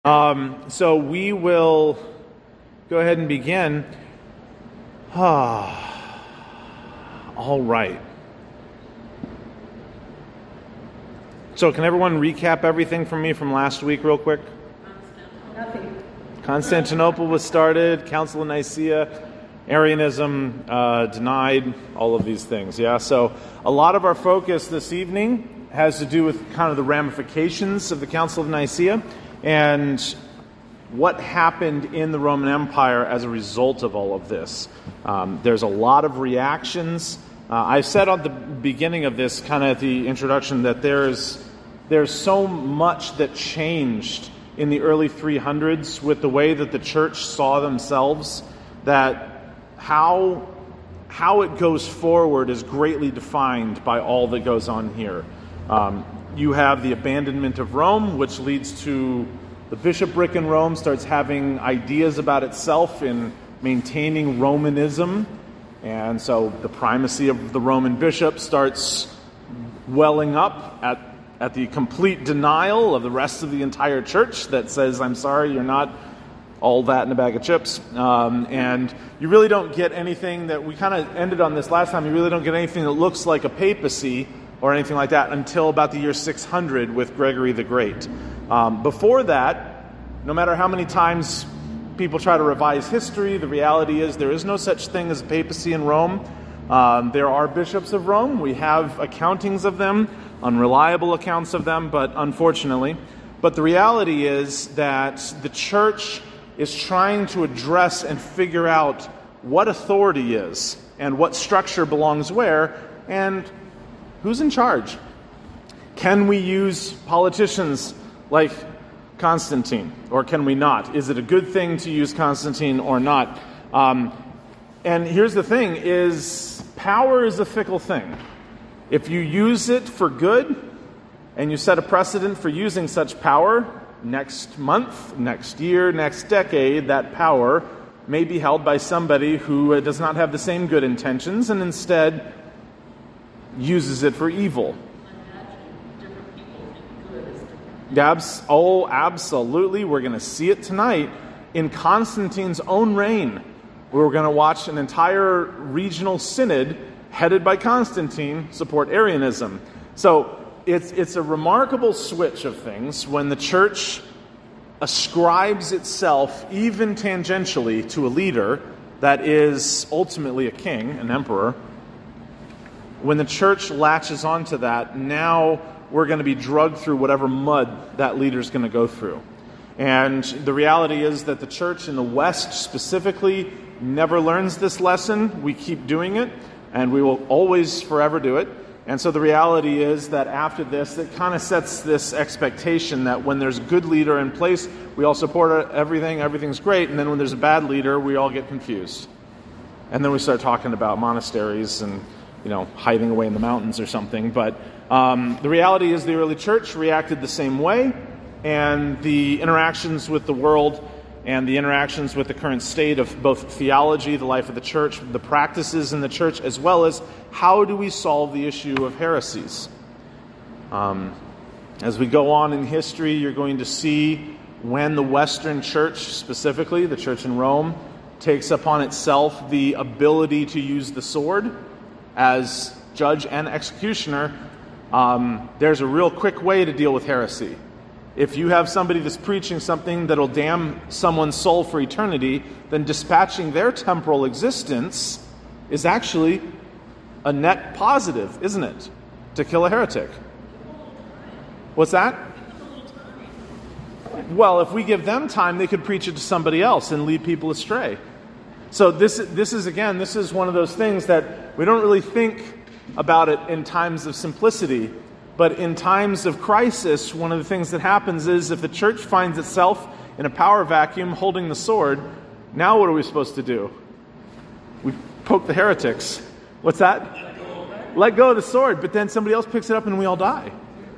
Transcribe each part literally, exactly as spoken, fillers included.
Um, so we will go ahead and begin. Ah, all right. So can everyone recap everything from me from last week real quick? Nothing. Constantinople was started, Council of Nicaea, Arianism uh, denied, all of these things. Yeah. So a lot of our focus this evening has to do with kind of the ramifications of the Council of Nicaea and what happened in the Roman Empire as a result of all of this. Um, there's a lot of reactions. Uh, I said at the beginning of this, kind of at the introduction, that there's there's so much that changed in the early three hundreds with the way that the church saw themselves, that how how it goes forward is greatly defined by all that goes on here. Um, you have the abandonment of Rome, which leads to the bishopric in Rome starts having ideas about itself in maintaining Romanism. And so the primacy of the Roman bishop starts welling up at, at the complete denial of the rest of the entire church that says, I'm sorry, you're not all that in a bag of chips. Um, and you really don't get anything that, we kind of ended on this last time, you really don't get anything that looks like a papacy or anything like that until about the year six hundred with Gregory the Great. Um, before that, no matter how many times people try to revise history, the reality is there is no such thing as a papacy in Rome. Um, there are bishops of Rome. We have accountings of them, unreliable accounts of them, but unfortunately. But the reality is that the church is trying to address and figure out what authority is and what structure belongs where and who's in charge. Can we use politicians like Constantine, or can we not? Is it a good thing to use Constantine or not? Um, and here's the thing, is power is a fickle thing. If you use it for good, and you set a precedent for using such power, next month, next year, next decade, that power may be held by somebody who does not have the same good intentions and instead uses it for evil. Abs- oh, absolutely. We're going to see it tonight in Constantine's own reign. We're going to watch an entire regional synod headed by Constantine support Arianism. So it's it's a remarkable switch of things when the church ascribes itself even tangentially to a leader that is ultimately a king, an emperor. When the church latches onto that, now we're going to be drugged through whatever mud that leader's going to go through. And the reality is that the church in the West specifically never learns this lesson. We keep doing it, and we will always forever do it. And so the reality is that after this, it kind of sets this expectation that when there's a good leader in place, we all support everything, everything's great, and then when there's a bad leader, we all get confused. And then we start talking about monasteries and, you know, hiding away in the mountains or something. But um, the reality is the early church reacted the same way, and the interactions with the world and the interactions with the current state of both theology, the life of the church, the practices in the church, as well as how do we solve the issue of heresies. Um, as we go on in history, you're going to see when the Western church, specifically the church in Rome, takes upon itself the ability to use the sword as judge and executioner, um, there's a real quick way to deal with heresy. If you have somebody that's preaching something that'll damn someone's soul for eternity, then dispatching their temporal existence is actually a net positive, isn't it? To kill a heretic. What's that? Well, if we give them time, they could preach it to somebody else and lead people astray. So this this is, again, this is one of those things that we don't really think about it in times of simplicity. But in times of crisis, one of the things that happens is if the church finds itself in a power vacuum holding the sword, now what are we supposed to do? We poke the heretics. What's that? Let go, Let go of the sword, but then somebody else picks it up and we all die.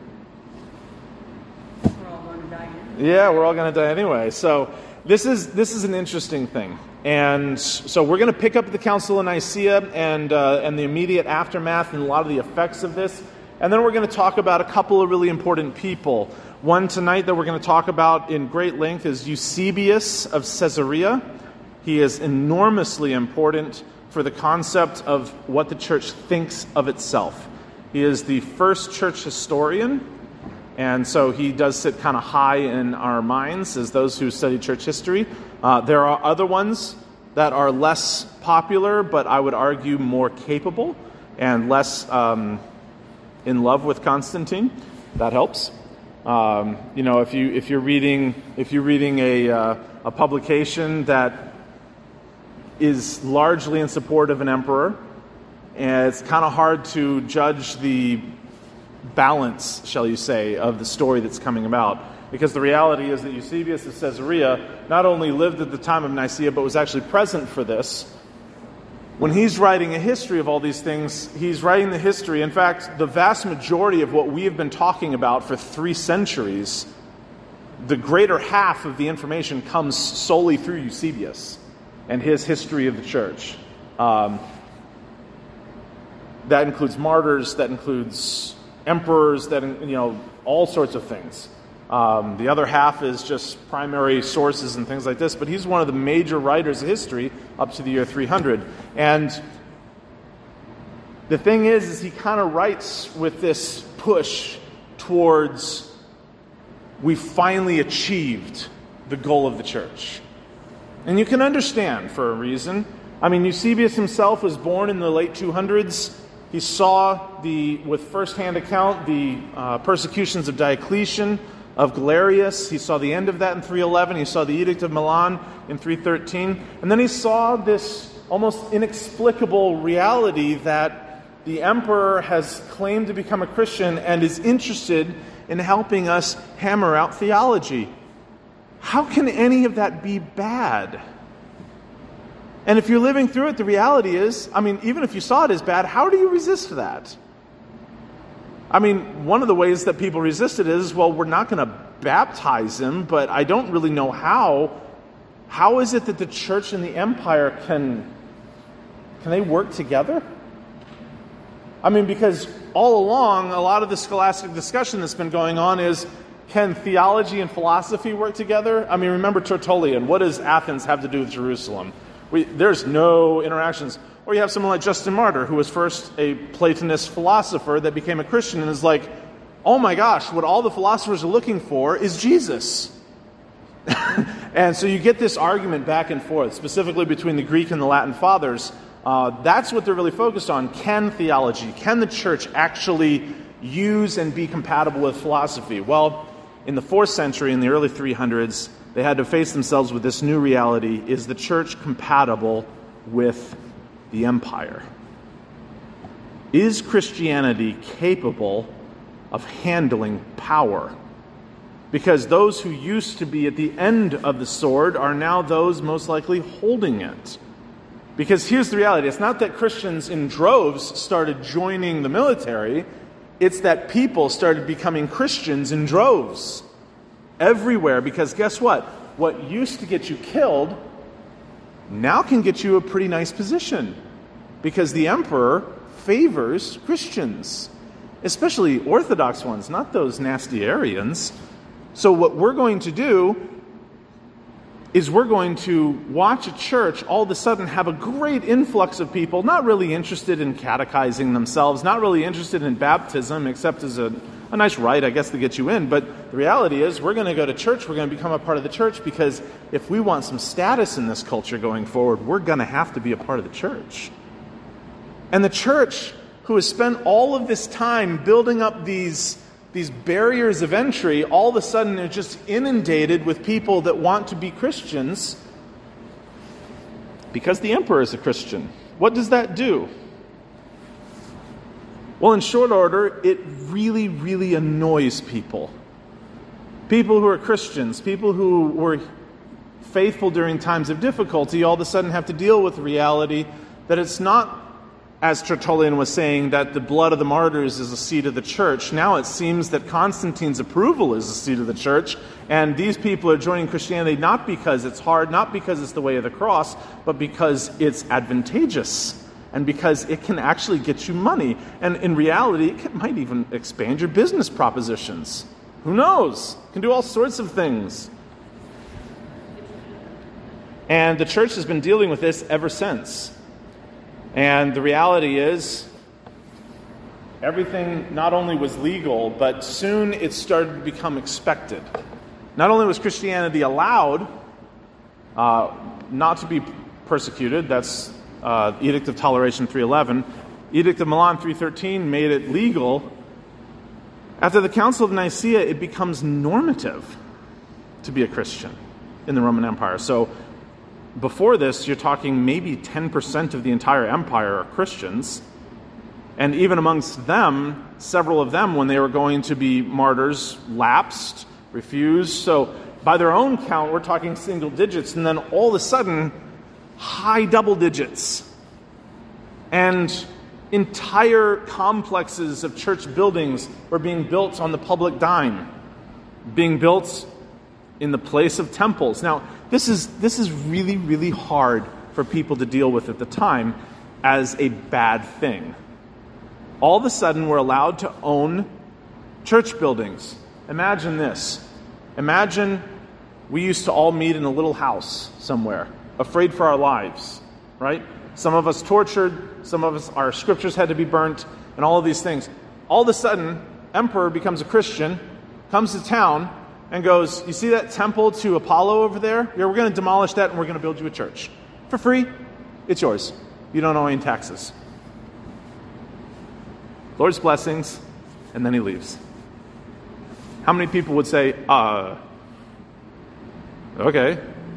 We're all going to die anyway. Yeah, we're all going to die anyway. So this is this is an interesting thing. And so we're going to pick up the Council of Nicaea and uh, and the immediate aftermath and a lot of the effects of this. And then we're going to talk about a couple of really important people. One tonight that we're going to talk about in great length is Eusebius of Caesarea. He is enormously important for the concept of what the church thinks of itself. He is the first church historian, and so he does sit kind of high in our minds as those who study church history. Uh, there are other ones that are less popular, but I would argue more capable and less um, in love with Constantine. That helps. Um, you know, if you if you're reading if you're reading a uh, a publication that is largely in support of an emperor, and it's kind of hard to judge the balance, shall you say, of the story that's coming about. Because the reality is that Eusebius of Caesarea not only lived at the time of Nicaea, but was actually present for this. When he's writing a history of all these things, he's writing the history. In fact, the vast majority of what we have been talking about for three centuries, the greater half of the information comes solely through Eusebius and his history of the church. Um, that includes martyrs, that includes emperors, that, you know, all sorts of things. Um, the other half is just primary sources and things like this, but he's one of the major writers of history up to the year three hundred. And the thing is, is he kind of writes with this push towards we finally achieved the goal of the church. And you can understand for a reason. I mean, Eusebius himself was born in the late two hundreds. He saw, the, with first-hand account, the uh, persecutions of Diocletian, of Galerius. He saw the end of that in three eleven. He saw the Edict of Milan in three thirteen. And then he saw this almost inexplicable reality that the emperor has claimed to become a Christian and is interested in helping us hammer out theology. How can any of that be bad? And if you're living through it, the reality is, I mean, even if you saw it as bad, how do you resist that? I mean, one of the ways that people resist it is, well, we're not going to baptize him, but I don't really know how. How is it that the church and the empire can, can they work together? I mean, because all along, a lot of the scholastic discussion that's been going on is, can theology and philosophy work together? I mean, remember Tertullian. What does Athens have to do with Jerusalem? We, there's no interactions. Or you have someone like Justin Martyr, who was first a Platonist philosopher that became a Christian and is like, oh my gosh, what all the philosophers are looking for is Jesus. And so you get this argument back and forth, specifically between the Greek and the Latin fathers. Uh, that's what they're really focused on. Can theology, can the church actually use and be compatible with philosophy? Well, in the fourth century, in the early three hundreds, they had to face themselves with this new reality. Is the church compatible with the empire? Is Christianity capable of handling power? Because those who used to be at the end of the sword are now those most likely holding it. Because here's the reality. It's not that Christians in droves started joining the military. It's that people started becoming Christians in droves everywhere. Because guess what? What used to get you killed now can get you a pretty nice position, because the emperor favors Christians, especially Orthodox ones, not those nasty Arians. So what we're going to do is we're going to watch a church all of a sudden have a great influx of people not really interested in catechizing themselves, not really interested in baptism, except as a, a nice rite, I guess, to get you in. But the reality is we're going to go to church, we're going to become a part of the church, because if we want some status in this culture going forward, we're going to have to be a part of the church. And the church, who has spent all of this time building up these These barriers of entry, all of a sudden are just inundated with people that want to be Christians because the emperor is a Christian. What does that do? Well, in short order, it really, really annoys people. People who are Christians, people who were faithful during times of difficulty, all of a sudden have to deal with the reality that it's not, as Tertullian was saying, that the blood of the martyrs is the seed of the church. Now it seems that Constantine's approval is the seed of the church, and these people are joining Christianity not because it's hard, not because it's the way of the cross, but because it's advantageous, and because it can actually get you money. And in reality, it might even expand your business propositions. Who knows? Can do all sorts of things. And the church has been dealing with this ever since. And the reality is, everything not only was legal, but soon it started to become expected. Not only was Christianity allowed uh, not to be persecuted, that's uh, Edict of Toleration three eleven, Edict of Milan three thirteen made it legal. After the Council of Nicaea, it becomes normative to be a Christian in the Roman Empire. So before this, you're talking maybe ten percent of the entire empire are Christians. And even amongst them, several of them, when they were going to be martyrs, lapsed, refused. So by their own count, we're talking single digits. And then all of a sudden, high double digits. And entire complexes of church buildings were being built on the public dime, being built in the place of temples. Now, this is this is really, really hard for people to deal with at the time as a bad thing. All of a sudden, we're allowed to own church buildings. Imagine this. Imagine we used to all meet in a little house somewhere, afraid for our lives, right? Some of us tortured, some of us, our scriptures had to be burnt, and all of these things. All of a sudden, emperor becomes a Christian, comes to town, and goes, you see that temple to Apollo over there? Yeah, we're going to demolish that, and we're going to build you a church. For free, it's yours. You don't owe any taxes. Lord's blessings, and then he leaves. How many people would say, uh, okay.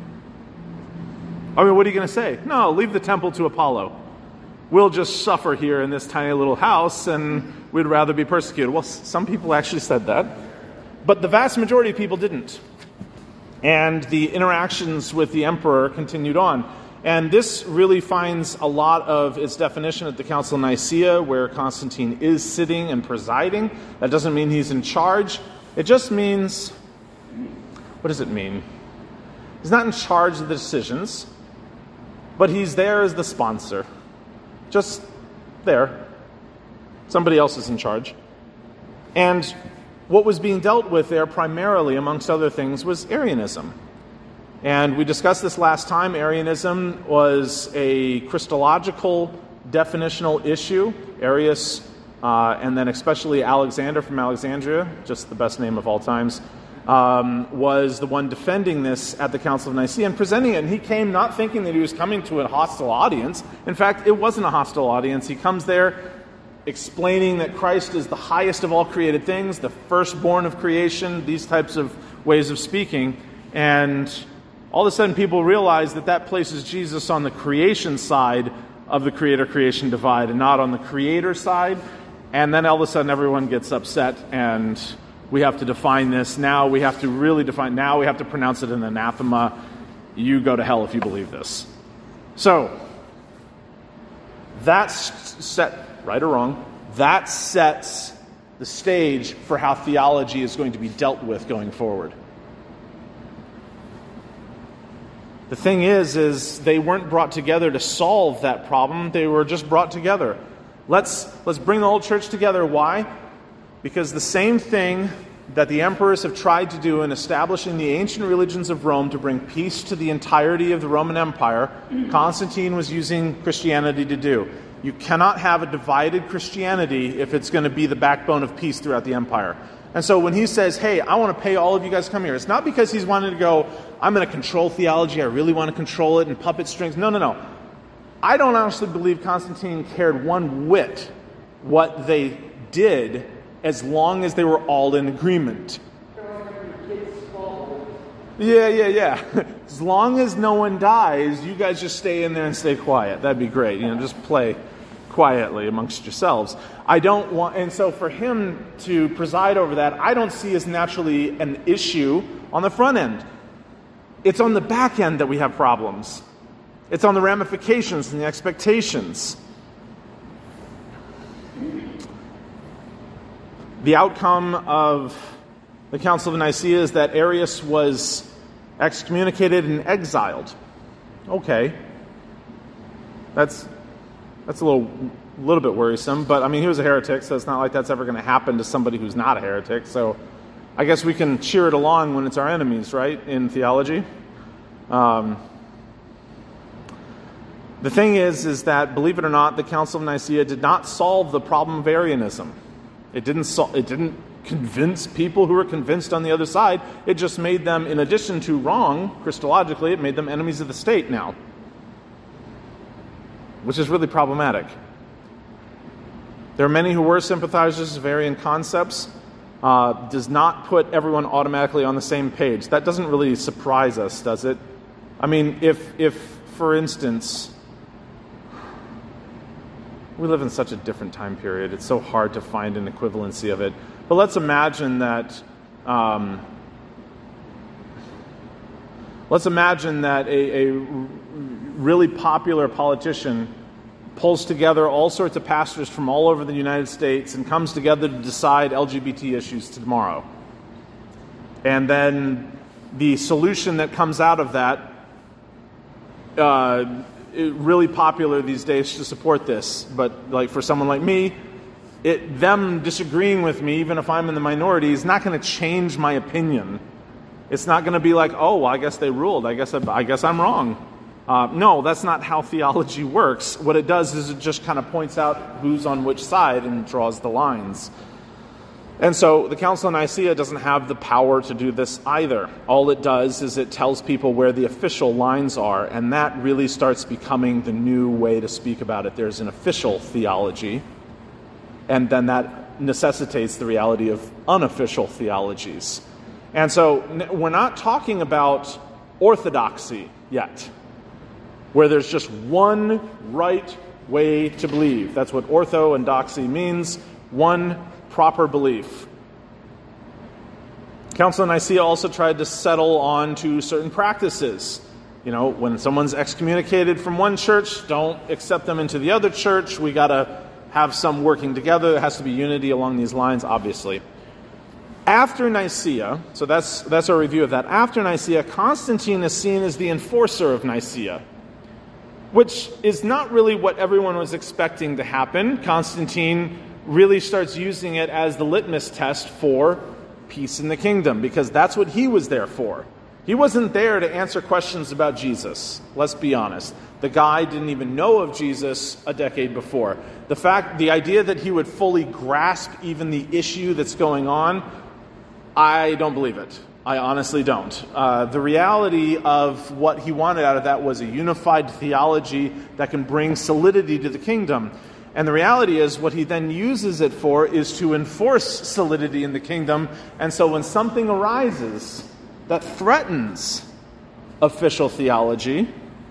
I mean, what are you going to say? No, leave the temple to Apollo. We'll just suffer here in this tiny little house, and we'd rather be persecuted. Well, some people actually said that, but the vast majority of people didn't. And the interactions with the emperor continued on. And this really finds a lot of its definition at the Council of Nicaea, where Constantine is sitting and presiding. That doesn't mean he's in charge. It just means, what does it mean? He's not in charge of the decisions, but he's there as the sponsor. Just there. Somebody else is in charge. And what was being dealt with there primarily, amongst other things, was Arianism. And we discussed this last time. Arianism was a Christological definitional issue. Arius, uh, and then especially Alexander from Alexandria, just the best name of all times, um, was the one defending this at the Council of Nicaea and presenting it. And he came not thinking that he was coming to a hostile audience. In fact, it wasn't a hostile audience. He comes there explaining that Christ is the highest of all created things, the firstborn of creation, these types of ways of speaking. And all of a sudden people realize that that places Jesus on the creation side of the creator-creation divide and not on the creator side. And then all of a sudden everyone gets upset, and we have to define this. Now we have to really define, now we have to pronounce it an anathema. You go to hell if you believe this. So, that's set, right or wrong, that sets the stage for how theology is going to be dealt with going forward. The thing is, is they weren't brought together to solve that problem. They were just brought together. Let's let's bring the whole church together. Why? Because the same thing that the emperors have tried to do in establishing the ancient religions of Rome to bring peace to the entirety of the Roman Empire, Constantine was using Christianity to do. You cannot have a divided Christianity if it's going to be the backbone of peace throughout the empire. And so when he says, hey, I want to pay all of you guys to come here, it's not because he's wanting to go, I'm going to control theology, I really want to control it, and puppet strings. No, no, no. I don't honestly believe Constantine cared one whit what they did as long as they were all in agreement. Yeah, yeah, yeah. As long as no one dies, you guys just stay in there and stay quiet. That'd be great. You know, just play quietly amongst yourselves. I don't want, and so for him to preside over that, I don't see as naturally an issue on the front end. It's on the back end that we have problems. It's on the ramifications and the expectations. The outcome of the Council of Nicaea is that Arius was excommunicated and exiled. Okay. That's that's a little little bit worrisome, but I mean, he was a heretic, so it's not like that's ever going to happen to somebody who's not a heretic. So I guess we can cheer it along when it's our enemies, right, in theology. Um, the thing is, is that, believe it or not, the Council of Nicaea did not solve the problem of Arianism. It didn't sol- it didn't convince people who were convinced on the other side. It just made them, in addition to wrong, Christologically, it made them enemies of the state now, which is really problematic. There are many who were sympathizers of Arian concepts. Uh, does not put everyone automatically on the same page. That doesn't really surprise us, does it? I mean, if, if for instance, we live in such a different time period, it's so hard to find an equivalency of it. But let's imagine that, um, let's imagine that a, a really popular politician pulls together all sorts of pastors from all over the United States and comes together to decide L G B T issues tomorrow. And then the solution that comes out of that, uh, it, really popular these days to support this, but like for someone like me, it, them disagreeing with me, even if I'm in the minority, is not going to change my opinion. It's not going to be like, oh, well, I guess they ruled. I guess I, I guess I'm wrong. Uh, no, that's not how theology works. What it does is it just kind of points out who's on which side and draws the lines. And so the Council of Nicaea doesn't have the power to do this either. All it does is it tells people where the official lines are, and that really starts becoming the new way to speak about it. There's an official theology, and then that necessitates the reality of unofficial theologies. And so we're not talking about orthodoxy yet, where there's just one right way to believe. That's what ortho and doxy means, one proper belief. Council of Nicaea also tried to settle on to certain practices. You know, when someone's excommunicated from one church, don't accept them into the other church. We got to have some working together. There has to be unity along these lines, obviously. After Nicaea, so that's that's our review of that. After Nicaea, Constantine is seen as the enforcer of Nicaea, which is not really what everyone was expecting to happen. Constantine really starts using it as the litmus test for peace in the kingdom, because that's what he was there for. He wasn't there to answer questions about Jesus. Let's be honest. The guy didn't even know of Jesus a decade before. The fact, the idea that he would fully grasp even the issue that's going on, I don't believe it. I honestly don't. Uh, the reality of what he wanted out of that was a unified theology that can bring solidity to the kingdom. And the reality is what he then uses it for is to enforce solidity in the kingdom. And so when something arises that threatens official theology,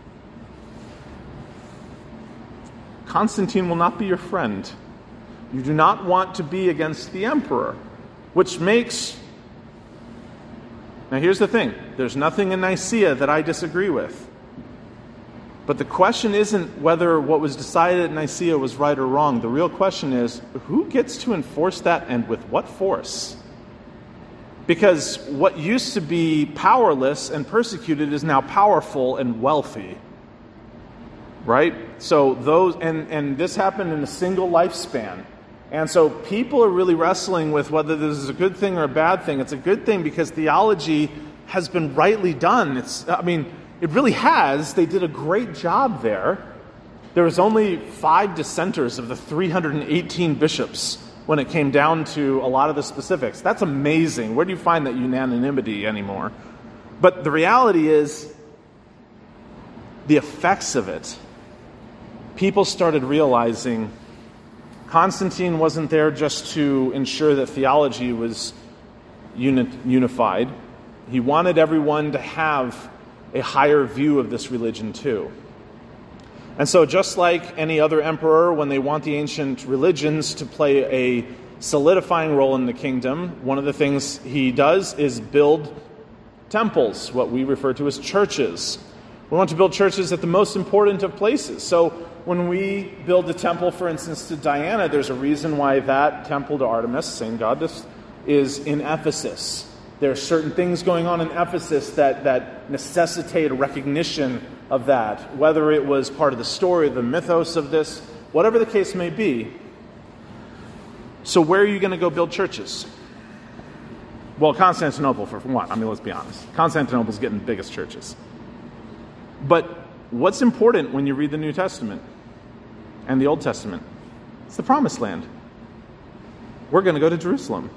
Constantine will not be your friend. You do not want to be against the emperor, which makes... Now here's the thing. There's nothing in Nicaea that I disagree with. But the question isn't whether what was decided at Nicaea was right or wrong. The real question is, who gets to enforce that and with what force? Because what used to be powerless and persecuted is now powerful and wealthy. Right? So those, and, and this happened in a single lifespan. And so people are really wrestling with whether this is a good thing or a bad thing. It's a good thing because theology has been rightly done. It's, I mean, it really has. They did a great job there. There was only five dissenters of the three hundred eighteen bishops when it came down to a lot of the specifics. That's amazing. Where do you find that unanimity anymore? But the reality is, the effects of it, people started realizing Constantine wasn't there just to ensure that theology was uni- unified. He wanted everyone to have a higher view of this religion too. And so just like any other emperor, when they want the ancient religions to play a solidifying role in the kingdom, one of the things he does is build temples, what we refer to as churches. We want to build churches at the most important of places. So when we build a temple, for instance, to Diana, there's a reason why that temple to Artemis, same goddess, is in Ephesus. There are certain things going on in Ephesus that, that necessitate a recognition of that, whether it was part of the story, the mythos of this, whatever the case may be. So where are you going to go build churches? Well, Constantinople, for one. I mean, let's be honest. Constantinople's getting the biggest churches. But what's important when you read the New Testament and the Old Testament? It's the Promised Land. We're going to go to Jerusalem.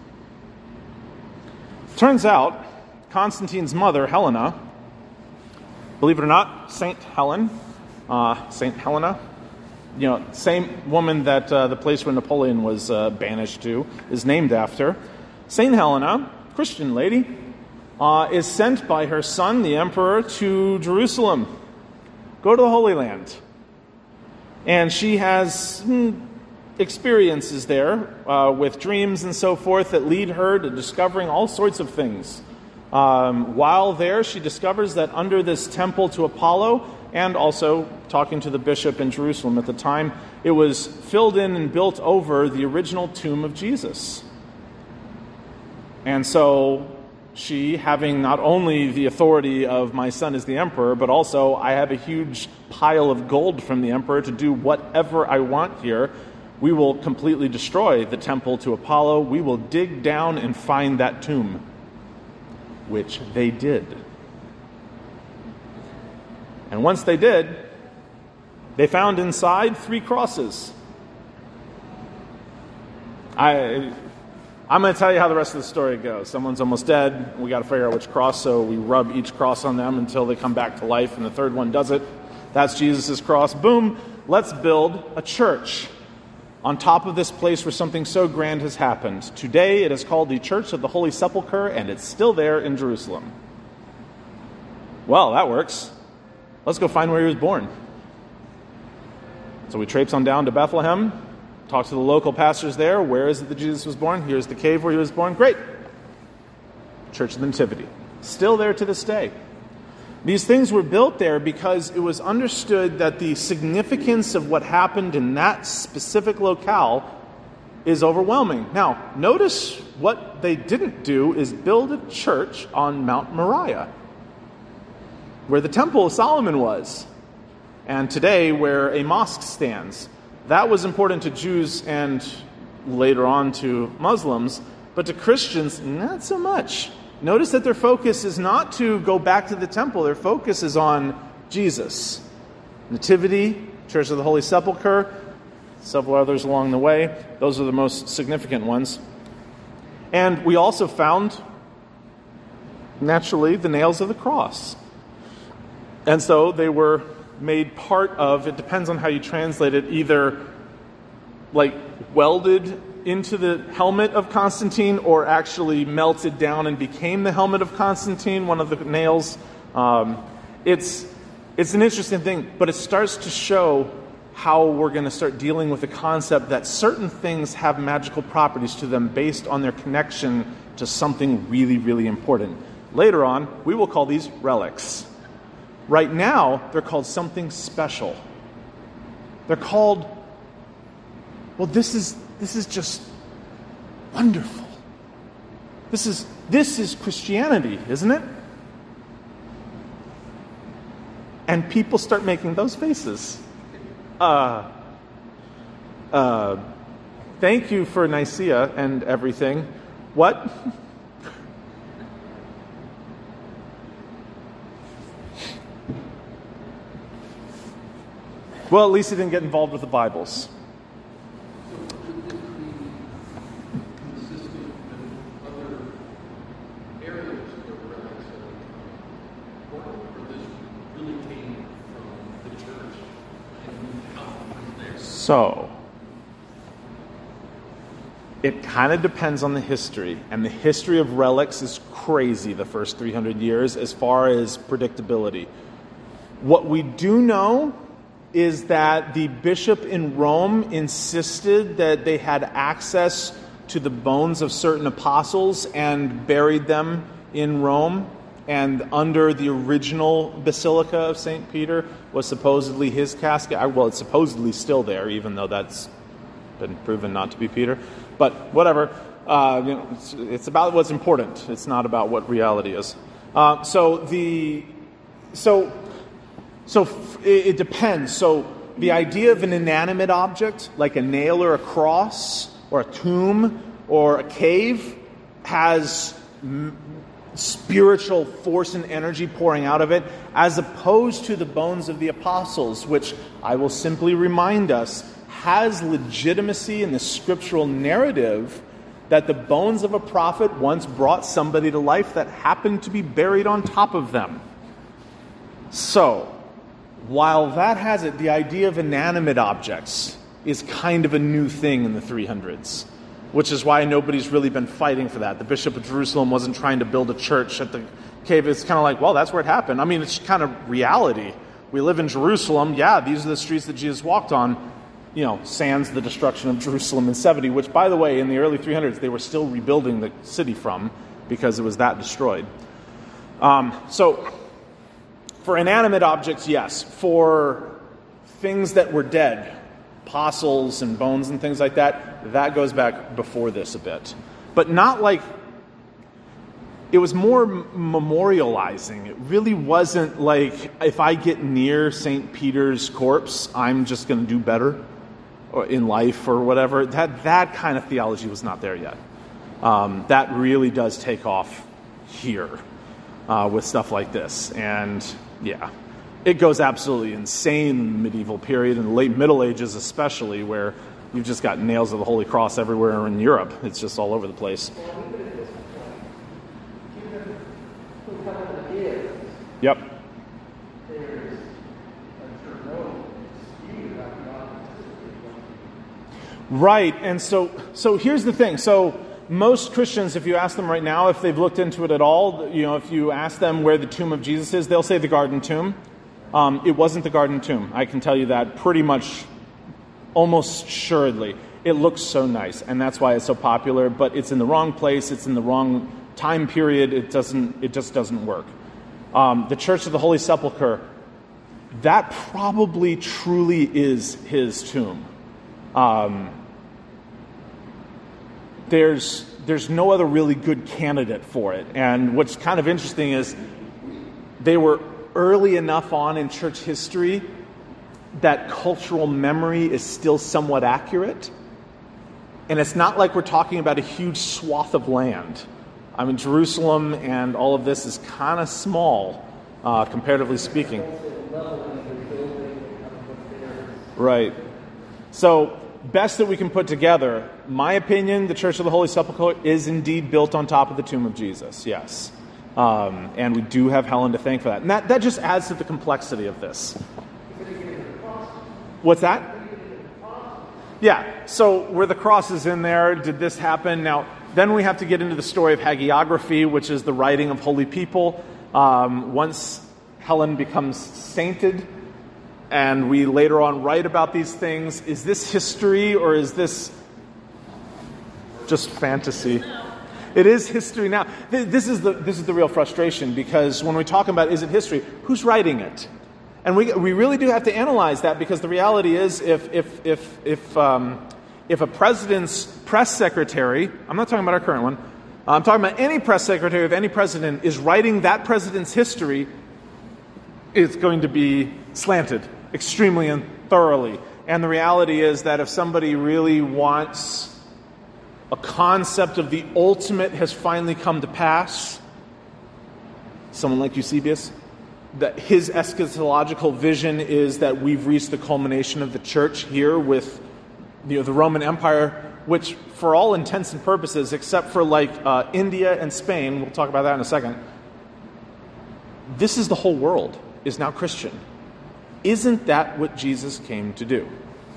Turns out, Constantine's mother, Helena, believe it or not, Saint Helen, uh, Saint Helena, you know, same woman that uh, the place where Napoleon was uh, banished to is named after. Saint Helena, Christian lady, uh, is sent by her son, the emperor, to Jerusalem. Go to the Holy Land. And she has mm, experiences there uh, with dreams and so forth that lead her to discovering all sorts of things. Um, while there, she discovers that under this temple to Apollo, and also talking to the bishop in Jerusalem at the time, it was filled in and built over the original tomb of Jesus. And so she, having not only the authority of my son as the emperor, but also I have a huge pile of gold from the emperor to do whatever I want here, we will completely destroy the temple to Apollo. We will dig down and find that tomb, which they did. And once they did, they found inside three crosses. I, I'm going to tell you how the rest of the story goes. Someone's almost dead. We got to figure out which cross, so we rub each cross on them until they come back to life, and the third one does it. That's Jesus' cross. Boom. Let's build a church on top of this place where something so grand has happened. Today, it is called the Church of the Holy Sepulchre, and it's still there in Jerusalem. Well, that works. Let's go find where he was born. So we traipse on down to Bethlehem, talk to the local pastors there. Where is it that Jesus was born? Here's the cave where he was born. Great. Church of the Nativity. Still there to this day. These things were built there because it was understood that the significance of what happened in that specific locale is overwhelming. Now, notice what they didn't do is build a church on Mount Moriah, where the Temple of Solomon was, and today where a mosque stands. That was important to Jews and later on to Muslims, but to Christians, not so much. Notice that their focus is not to go back to the temple. Their focus is on Jesus. Nativity, Church of the Holy Sepulchre, several others along the way. Those are the most significant ones. And we also found, naturally, the nails of the cross. And so they were made part of, it depends on how you translate it, either like welded into the helmet of Constantine or actually melted down and became the helmet of Constantine, one of the nails. Um, it's, it's an interesting thing, but it starts to show how we're going to start dealing with the concept that certain things have magical properties to them based on their connection to something really, really important. Later on, we will call these relics. Right now, they're called something special. They're called, well, this is this is just wonderful. This is this is Christianity, isn't it? And people start making those faces. Uh, uh, thank you for Nicaea and everything. What? Well, at least he didn't get involved with the Bibles. So, it kind of depends on the history. And the history of relics is crazy the first three hundred years as far as predictability. What we do know is that the bishop in Rome insisted that they had access to the bones of certain apostles and buried them in Rome. And under the original Basilica of Saint Peter was supposedly his casket. Well, it's supposedly still there, even though that's been proven not to be Peter. But whatever. Uh, you know, it's, it's about what's important. It's not about what reality is. Uh, so the so so it, it depends. So the idea of an inanimate object, like a nail or a cross or a tomb or a cave, has m- spiritual force and energy pouring out of it, as opposed to the bones of the apostles, which I will simply remind us has legitimacy in the scriptural narrative that the bones of a prophet once brought somebody to life that happened to be buried on top of them. So, while that has it, the idea of inanimate objects is kind of a new thing in the three hundreds, which is why nobody's really been fighting for that. The Bishop of Jerusalem wasn't trying to build a church at the cave. It's kind of like, well, that's where it happened. I mean, it's kind of reality. We live in Jerusalem. Yeah, these are the streets that Jesus walked on. You know, sans the destruction of Jerusalem in seventy, which, by the way, in the early three hundreds, they were still rebuilding the city from because it was that destroyed. Um, so, for inanimate objects, yes. For things that were dead, apostles and bones and things like that, that goes back before this a bit. But not like, it was more memorializing. It really wasn't like, if I get near Saint Peter's corpse, I'm just going to do better or in life or whatever. That that kind of theology was not there yet. Um, that really does take off here uh, with stuff like this. And yeah, it goes absolutely insane in the medieval period, in the late Middle Ages especially, where you've just got nails of the Holy Cross everywhere in Europe. It's just all over the place. Yep. Right, and so so here's the thing. So most Christians, if you ask them right now, if they've looked into it at all, you know, if you ask them where the tomb of Jesus is, they'll say the Garden Tomb. Um, it wasn't the Garden Tomb. I can tell you that pretty much, almost assuredly. It looks so nice, and that's why it's so popular. But it's in the wrong place. It's in the wrong time period. It doesn't. It just doesn't work. Um, the Church of the Holy Sepulchre, that probably truly is his tomb. Um, there's there's no other really good candidate for it. And what's kind of interesting is they were early enough on in church history that cultural memory is still somewhat accurate. And it's not like we're talking about a huge swath of land. I mean, Jerusalem and all of this is kind of small, uh, comparatively speaking. Right. So, best that we can put together, my opinion, the Church of the Holy Sepulchre is indeed built on top of the tomb of Jesus, yes. Um, and we do have Helen to thank for that. And that, that just adds to the complexity of this. What's that? Yeah, so where the cross is in there, did this happen? Now, then we have to get into the story of hagiography, which is the writing of holy people. Um, once Helen becomes sainted, and we later on write about these things, is this history or is this just fantasy? It is history now. This is the this is the real frustration, because when we talk about is it history, who's writing it? And we we really do have to analyze that, because the reality is if if if if um, if a president's press secretary, I'm not talking about our current one, I'm talking about any press secretary of any president is writing that president's history, it's going to be slanted extremely and thoroughly. And the reality is that if somebody really wants a concept of the ultimate has finally come to pass, someone like Eusebius, that his eschatological vision is that we've reached the culmination of the church here with, you know, the Roman Empire, which for all intents and purposes, except for like uh, India and Spain, we'll talk about that in a second, this is the whole world, is now Christian. Isn't that what Jesus came to do?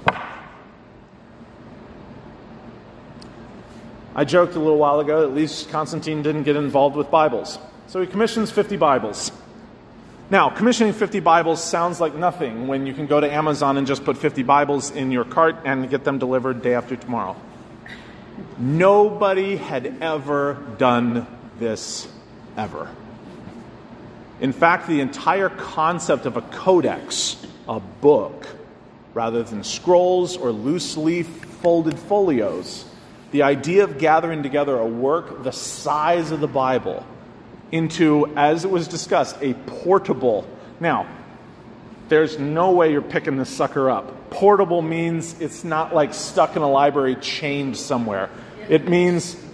I joked a little while ago, at least Constantine didn't get involved with Bibles. So he commissions fifty Bibles. Now, commissioning fifty Bibles sounds like nothing when you can go to Amazon and just put fifty Bibles in your cart and get them delivered day after tomorrow. Nobody had ever done this, ever. In fact, the entire concept of a codex, a book, rather than scrolls or loose-leaf folded folios, the idea of gathering together a work the size of the Bible into, as it was discussed, a portable. Now, there's no way you're picking this sucker up. Portable means it's not like stuck in a library chained somewhere. It means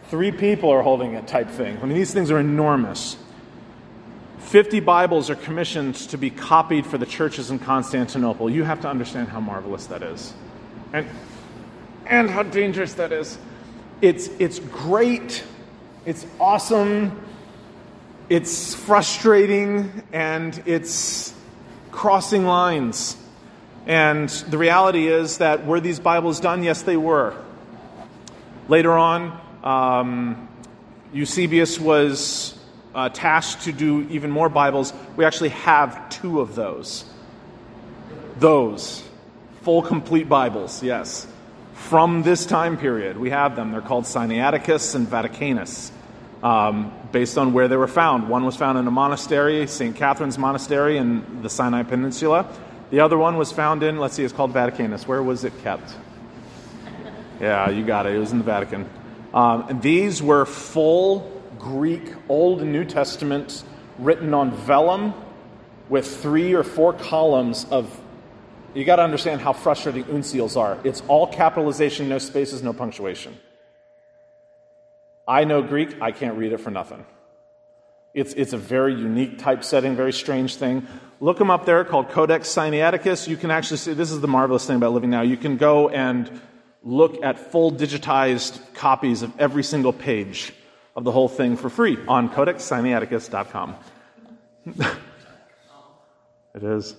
Three people are holding it type thing. I mean, these things are enormous. Fifty Bibles are commissioned to be copied for the churches in Constantinople. You have to understand how marvelous that is. And and how dangerous that is. It's it's great. It's awesome. It's frustrating, and it's crossing lines. And the reality is that were these Bibles done? Yes, they were. Later on, um, Eusebius was uh, tasked to do even more Bibles. We actually have two of those. Those. Full, complete Bibles, yes. From this time period, we have them. They're called Sinaiticus and Vaticanus, um, based on where they were found. One was found in a monastery, Saint Catherine's Monastery in the Sinai Peninsula. The other one was found in, let's see, it's called Vaticanus. Where was it kept? Yeah, you got it. It was in the Vatican. Um, and these were full Greek Old and New Testament written on vellum with three or four columns of, you got to understand how frustrating uncials are. It's all capitalization, no spaces, no punctuation. I know Greek. I can't read it for nothing. It's it's a very unique typesetting, very strange thing. Look them up there, called Codex Sinaiticus. You can actually see, this is the marvelous thing about living now. You can go and look at full digitized copies of every single page of the whole thing for free on codex sinaiticus dot com. It is.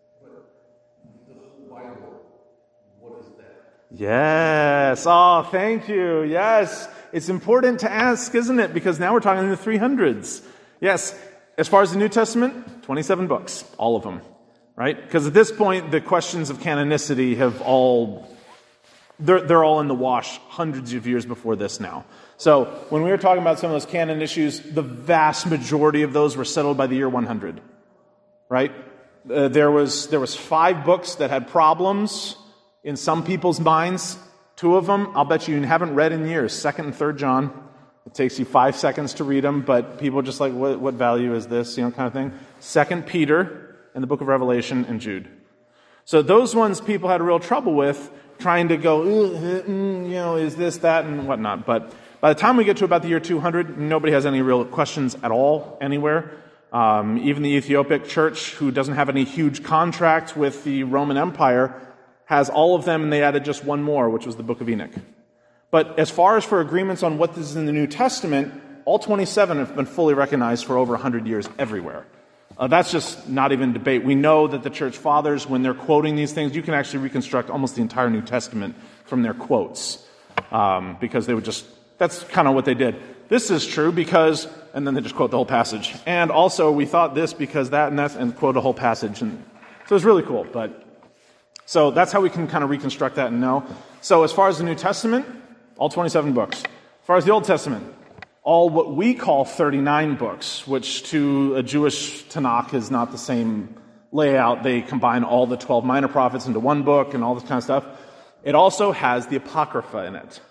Yes. Oh, thank you. Yes. It's important to ask, isn't it? Because now we're talking in the three hundreds. Yes. As far as the New Testament, twenty-seven books. All of them. Right? Because at this point, the questions of canonicity have all, they're, they're all in the wash hundreds of years before this now. So when we were talking about some of those canon issues, the vast majority of those were settled by the year one hundred. Right? Uh, there was there was five books that had problems in some people's minds. Two of them, I'll bet you haven't read in years. Second and Third John. It takes you five seconds to read them, but people are just like, what, what value is this? You know, kind of thing. Second Peter and the book of Revelation and Jude. So those ones people had real trouble with, trying to go, you know, is this, that, and whatnot. But by the time we get to about the year two hundred, nobody has any real questions at all anywhere. Um, even the Ethiopic church, who doesn't have any huge contract with the Roman Empire, has all of them, and they added just one more, which was the Book of Enoch. But as far as for agreements on what is in the New Testament, all twenty-seven have been fully recognized for over one hundred years everywhere. Uh, that's just not even debate. We know that the church fathers, when they're quoting these things, you can actually reconstruct almost the entire New Testament from their quotes, um, because they would just, that's kind of what they did. This is true because, and then they just quote the whole passage. And also, we thought this because that and that, and quote a whole passage. And so it's really cool. But so that's how we can kind of reconstruct that and know. So as far as the New Testament, all twenty-seven books. As far as the Old Testament, all what we call thirty-nine books, which to a Jewish Tanakh is not the same layout. They combine all the twelve minor prophets into one book and all this kind of stuff. It also has the Apocrypha in it.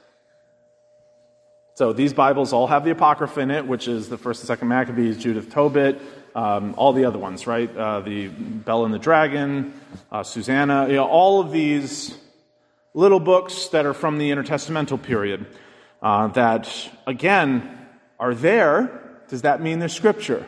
So these Bibles all have the Apocrypha in it, which is the First and Second Maccabees, Judith Tobit, um, all the other ones, right? Uh, the Bell and the Dragon, uh, Susanna, you know, all of these little books that are from the intertestamental period uh, that, again, are there. Does that mean they're Scripture?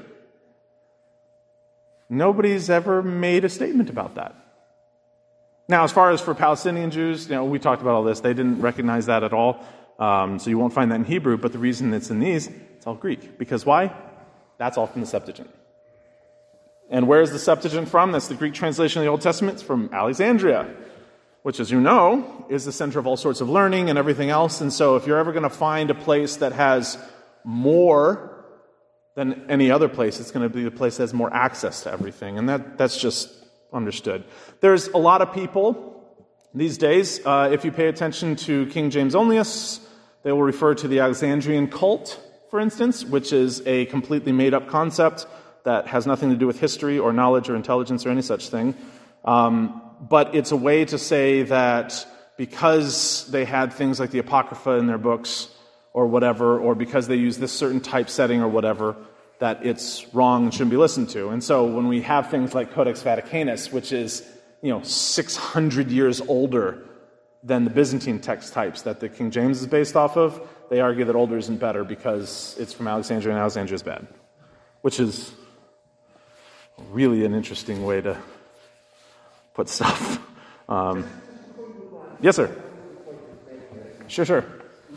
Nobody's ever made a statement about that. Now, as far as for Palestinian Jews, you know, we talked about all this. They didn't recognize that at all. Um, so you won't find that in Hebrew, but the reason it's in these, it's all Greek. Because why? That's all from the Septuagint. And where is the Septuagint from? That's the Greek translation of the Old Testament. It's from Alexandria, which, as you know, is the center of all sorts of learning and everything else. And so if you're ever going to find a place that has more than any other place, it's going to be the place that has more access to everything. And that that's just understood. There's a lot of people these days, uh, if you pay attention to King James Onlyists, they will refer to the Alexandrian cult, for instance, which is a completely made-up concept that has nothing to do with history or knowledge or intelligence or any such thing. Um, but it's a way to say that because they had things like the Apocrypha in their books or whatever, or because they use this certain typesetting or whatever, that it's wrong and shouldn't be listened to. And so when we have things like Codex Vaticanus, which is, you know, six hundred years older than the Byzantine text types that the King James is based off of, they argue that older isn't better because it's from Alexandria and Alexandria is bad, which is really an interesting way to put stuff. Um, yes, sir. Sure, sure.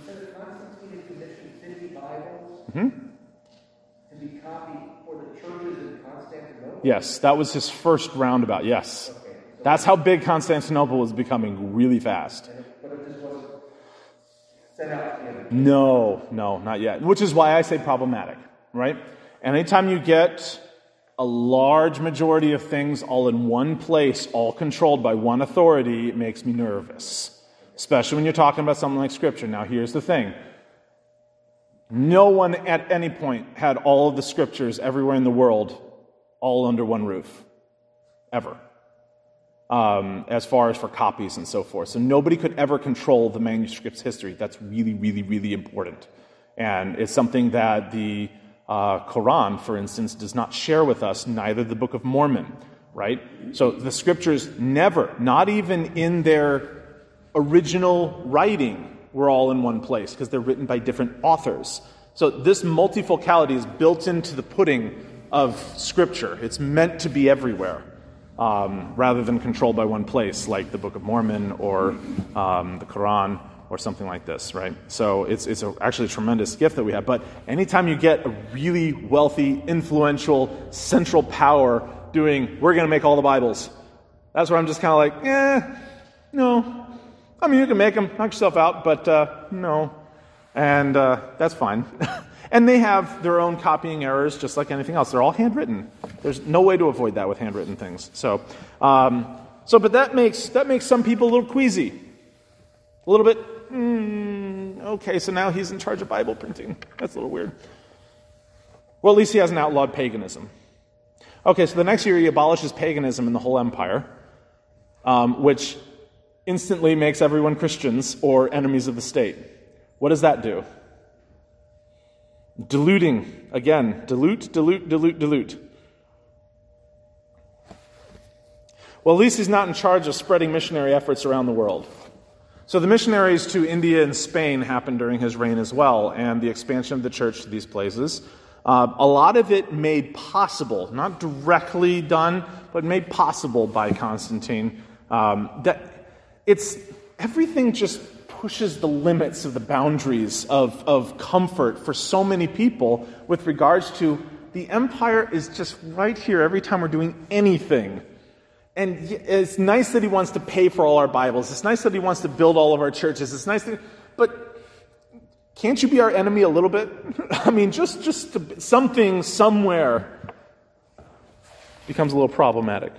Mm-hmm. To be copied for the churches in Constantinople? Yes, that was his first roundabout, yes. Okay. So That's how big Constantinople was becoming really fast. But it just wasn't sent out to the other. No, no, not yet. Which is why I say problematic, right? And anytime you get a large majority of things all in one place, all controlled by one authority, it makes me nervous. Especially when you're talking about something like Scripture. Now, here's the thing. No one at any point had all of the Scriptures everywhere in the world all under one roof. Ever. Um, as far as for copies and so forth. So nobody could ever control the manuscript's history. That's really, really, really important. And it's something that the uh, Quran, for instance, does not share with us, neither the Book of Mormon, right? So the Scriptures never, not even in their original writing, were all in one place, because they're written by different authors. So this multifocality is built into the pudding of Scripture. It's meant to be everywhere. Um, rather than controlled by one place, like the Book of Mormon or um, the Quran or something like this, right? So it's it's a, actually a tremendous gift that we have. But anytime you get a really wealthy, influential, central power doing, we're going to make all the Bibles, that's where I'm just kind of like, eh, no. I mean, you can make them, knock yourself out, but uh, no. And uh, that's fine. And they have their own copying errors, just like anything else. They're all handwritten. There's no way to avoid that with handwritten things. So, um, so, but that makes that makes some people a little queasy, a little bit. Mm, okay, so now he's in charge of Bible printing. That's a little weird. Well, at least he hasn't outlawed paganism. Okay, so the next year he abolishes paganism in the whole empire, um, which instantly makes everyone Christians or enemies of the state. What does that do? Diluting, again, dilute, dilute, dilute, dilute. Well, at least he's not in charge of spreading missionary efforts around the world. So the missionaries to India and Spain happened during his reign as well, and the expansion of the church to these places. Uh, a lot of it made possible, not directly done, but made possible by Constantine. Um, that it's everything just pushes the limits of the boundaries of, of comfort for so many people with regards to the empire is just right here every time we're doing anything. And it's nice that he wants to pay for all our Bibles. It's nice that he wants to build all of our churches. It's nice that, but can't you be our enemy a little bit? I mean, just, just to, something somewhere becomes a little problematic.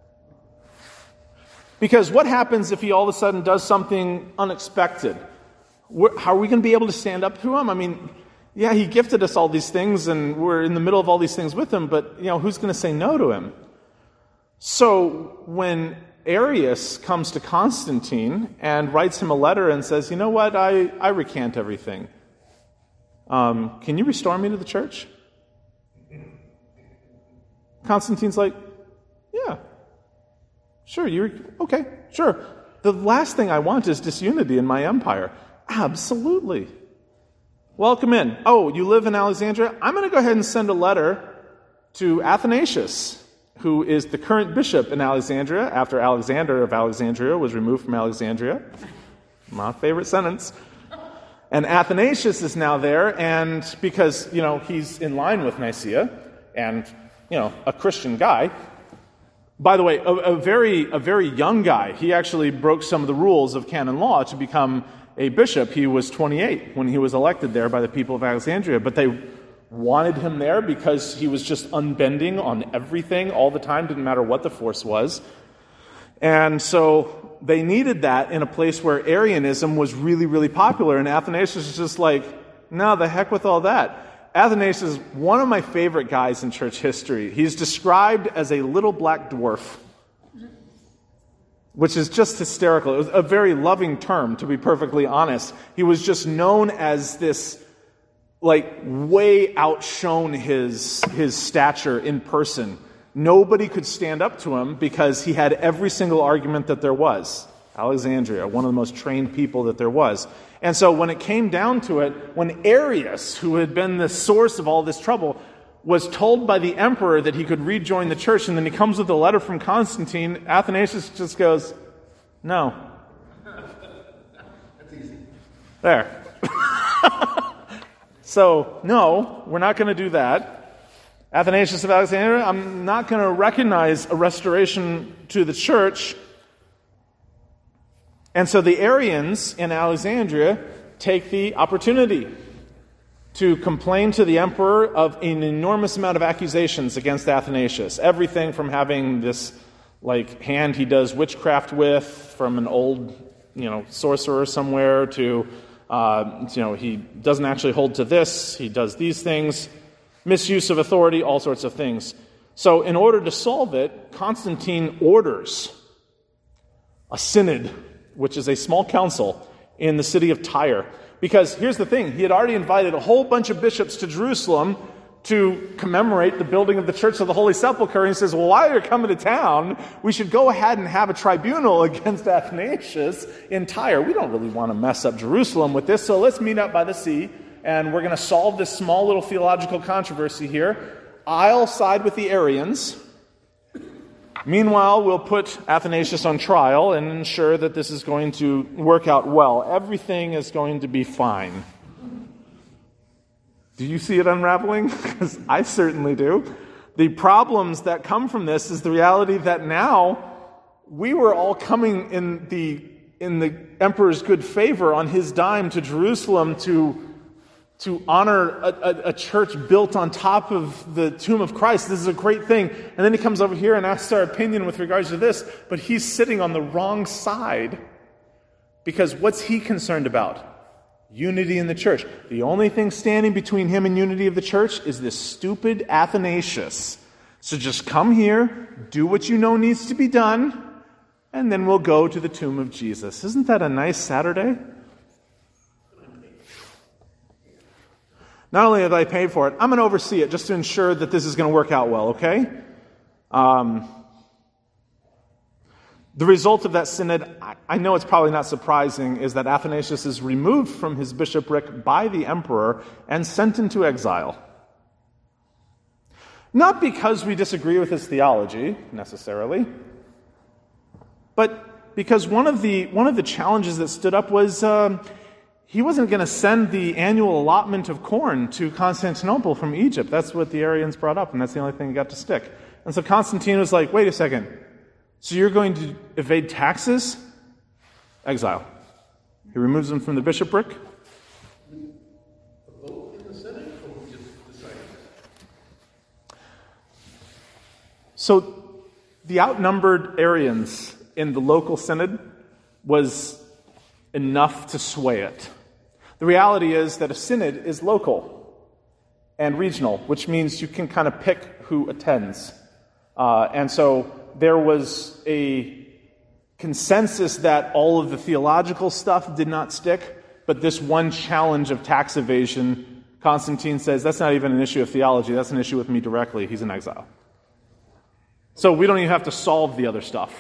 Because what happens if he all of a sudden does something unexpected? We're, how are we going to be able to stand up to him? I mean, yeah, he gifted us all these things, and we're in the middle of all these things with him, but, you know, who's going to say no to him? So when Arius comes to Constantine and writes him a letter and says, you know what, I, I recant everything. Um, can you restore me to the church? Constantine's like, yeah. Sure, you're okay, sure. The last thing I want is disunity in my empire. Absolutely. Welcome in. Oh, you live in Alexandria? I'm going to go ahead and send a letter to Athanasius, who is the current bishop in Alexandria after Alexander of Alexandria was removed from Alexandria. My favorite sentence. And Athanasius is now there, and because, you know, he's in line with Nicaea and, you know, a Christian guy. By the way, a, a very a very young guy. He actually broke some of the rules of canon law to become a bishop. He was twenty-eight when he was elected there by the people of Alexandria. But they wanted him there because he was just unbending on everything all the time. Didn't matter what the force was. And so they needed that in a place where Arianism was really, really popular. And Athanasius is just like, no, the heck with all that. Athanasius is one of my favorite guys in church history. He's described as a little black dwarf, which is just hysterical. It was a very loving term, to be perfectly honest. He was just known as this, like, way outshone his, his stature in person. Nobody could stand up to him because he had every single argument that there was. Alexandria, one of the most trained people that there was. And so when it came down to it, when Arius, who had been the source of all this trouble, was told by the emperor that he could rejoin the church, and then he comes with a letter from Constantine, Athanasius just goes, no. That's easy. There. So, no, we're not going to do that. Athanasius of Alexandria, I'm not going to recognize a restoration to the church. And so the Arians in Alexandria take the opportunity to complain to the emperor of an enormous amount of accusations against Athanasius. Everything from having this like hand he does witchcraft with from an old, you know, sorcerer somewhere to, uh, you know, he doesn't actually hold to this, he does these things, misuse of authority, all sorts of things. So in order to solve it, Constantine orders a synod, which is a small council in the city of Tyre. Because here's the thing, he had already invited a whole bunch of bishops to Jerusalem to commemorate the building of the Church of the Holy Sepulchre, and he says, well, while you're coming to town, we should go ahead and have a tribunal against Athanasius in Tyre. We don't really want to mess up Jerusalem with this, so let's meet up by the sea, and we're going to solve this small little theological controversy here. I'll side with the Arians. Meanwhile, we'll put Athanasius on trial and ensure that this is going to work out well. Everything is going to be fine. Do you see it unraveling? Because I certainly do. The problems that come from this is the reality that now we were all coming in the in the emperor's good favor on his dime to Jerusalem to to honor a, a, a church built on top of the tomb of Christ. This is a great thing. And then he comes over here and asks our opinion with regards to this, but he's sitting on the wrong side. Because what's he concerned about? Unity in the church. The only thing standing between him and unity of the church is this stupid Athanasius. So just come here, do what you know needs to be done, and then we'll go to the tomb of Jesus. Isn't that a nice Saturday? Not only have I paid for it, I'm going to oversee it just to ensure that this is going to work out well, okay? Um, the result of that synod, I, I know it's probably not surprising, is that Athanasius is removed from his bishopric by the emperor and sent into exile. Not because we disagree with his theology, necessarily, but because one of the, one of the challenges that stood up was... Um, He wasn't going to send the annual allotment of corn to Constantinople from Egypt. That's what the Arians brought up, and that's the only thing that got to stick. And so Constantine was like, wait a second, so you're going to evade taxes? Exile. He removes them from the bishopric. A vote in the Senate, or we just decided? So the outnumbered Arians in the local synod was enough to sway it. The reality is that a synod is local and regional, which means you can kind of pick who attends. Uh, and so there was a consensus that all of the theological stuff did not stick, but this one challenge of tax evasion, Constantine says, that's not even an issue of theology, that's an issue with me directly. He's in exile. So we don't even have to solve the other stuff.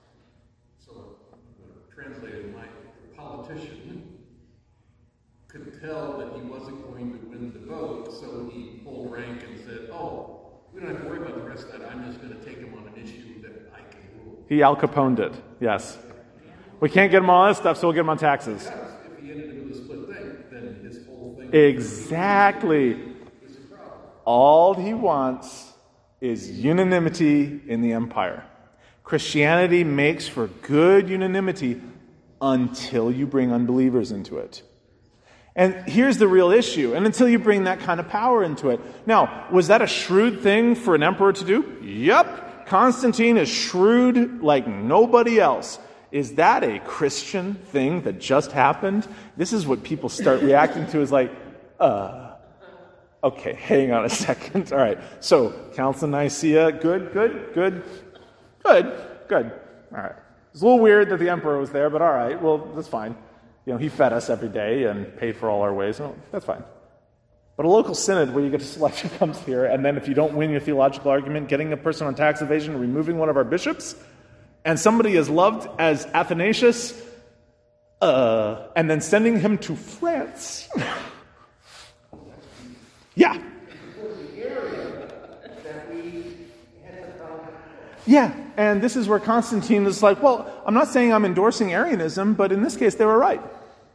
Could tell that he wasn't going to win the vote, so he pulled rank and said, oh, we don't have to worry about the rest of that, I'm just going to take him on an issue that I can rule. He Al Caponed it, yes. We can't get him on all that stuff, so we'll get him on taxes. If he ended up with a split thing, then his whole thing... Exactly. All he wants is unanimity in the empire. Christianity makes for good unanimity until you bring unbelievers into it. And here's the real issue, and until you bring that kind of power into it. Now, was that a shrewd thing for an emperor to do? Yep. Constantine is shrewd like nobody else. Is that a Christian thing that just happened? This is what people start reacting to is like, uh, okay, hang on a second. All right, so Council of Nicaea, good, good, good, good, good. All right. It's a little weird that the emperor was there, but all right, well, that's fine. You know, he fed us every day and paid for all our ways. No, that's fine. But a local synod where you get to select who comes here, and then if you don't win your theological argument, getting a person on tax evasion, removing one of our bishops, and somebody as loved as Athanasius, uh, and then sending him to France. Yeah. Yeah, and this is where Constantine is like, well, I'm not saying I'm endorsing Arianism, but in this case they were right.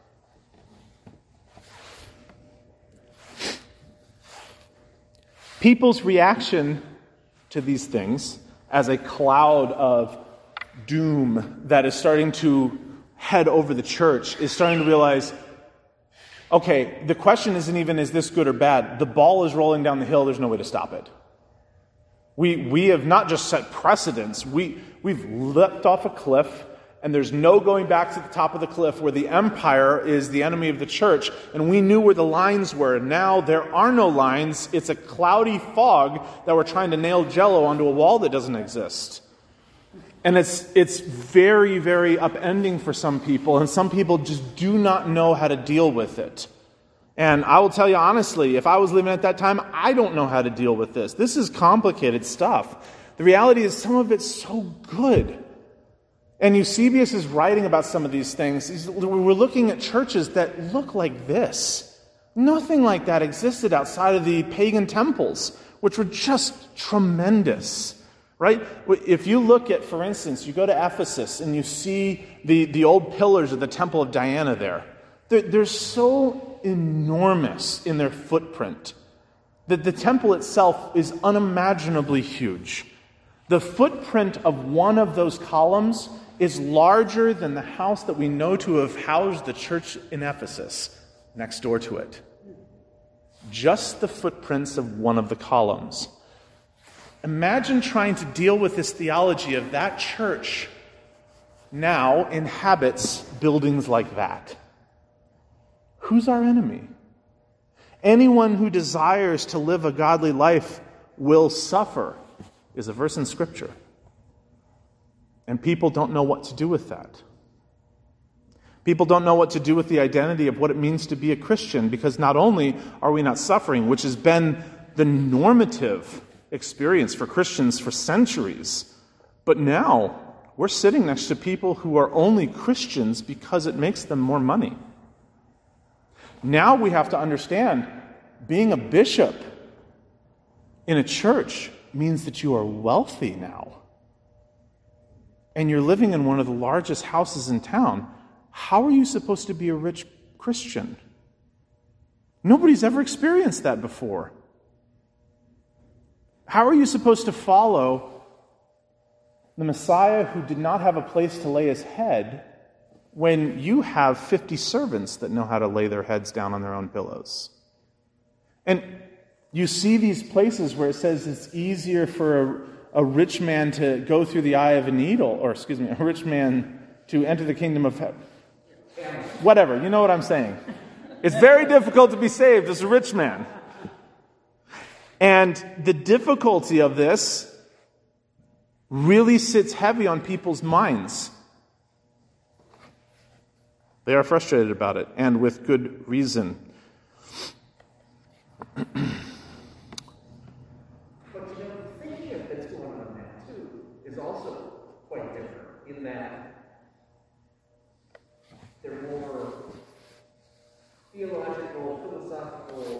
People's reaction to these things as a cloud of doom that is starting to head over the church is starting to realize, okay, the question isn't even, is this good or bad? The ball is rolling down the hill, there's no way to stop it. We we have not just set precedents, we, we've leapt off a cliff, and there's no going back to the top of the cliff where the empire is the enemy of the church, and we knew where the lines were. Now there are no lines, it's a cloudy fog that we're trying to nail Jell-O onto a wall that doesn't exist. And it's it's very, very upending for some people, and some people just do not know how to deal with it. And I will tell you honestly, if I was living at that time, I don't know how to deal with this. This is complicated stuff. The reality is some of it's so good. And Eusebius is writing about some of these things. He's, we're looking at churches that look like this. Nothing like that existed outside of the pagan temples, which were just tremendous. Right? If you look at, for instance, you go to Ephesus and you see the, the old pillars of the Temple of Diana there. They're, they're so enormous in their footprint that the temple itself is unimaginably huge. The footprint of one of those columns is larger than the house that we know to have housed the church in Ephesus next door to it. Just the footprints of one of the columns. Imagine trying to deal with this theology of that church now inhabits buildings like that. Who's our enemy? Anyone who desires to live a godly life will suffer, is a verse in Scripture. And people don't know what to do with that. People don't know what to do with the identity of what it means to be a Christian, because not only are we not suffering, which has been the normative experience for Christians for centuries, but now we're sitting next to people who are only Christians because it makes them more money. Now we have to understand, being a bishop in a church means that you are wealthy now. And you're living in one of the largest houses in town. How are you supposed to be a rich Christian? Nobody's ever experienced that before. How are you supposed to follow the Messiah who did not have a place to lay his head when you have fifty servants that know how to lay their heads down on their own pillows? And you see these places where it says it's easier for a, a rich man to go through the eye of a needle, or excuse me, a rich man to enter the kingdom of heaven. Whatever, you know what I'm saying. It's very difficult to be saved as a rich man. And the difficulty of this really sits heavy on people's minds. They are frustrated about it, and with good reason. But you know, the thinking that's going on now, too, is also quite different in that they're more theological, philosophical,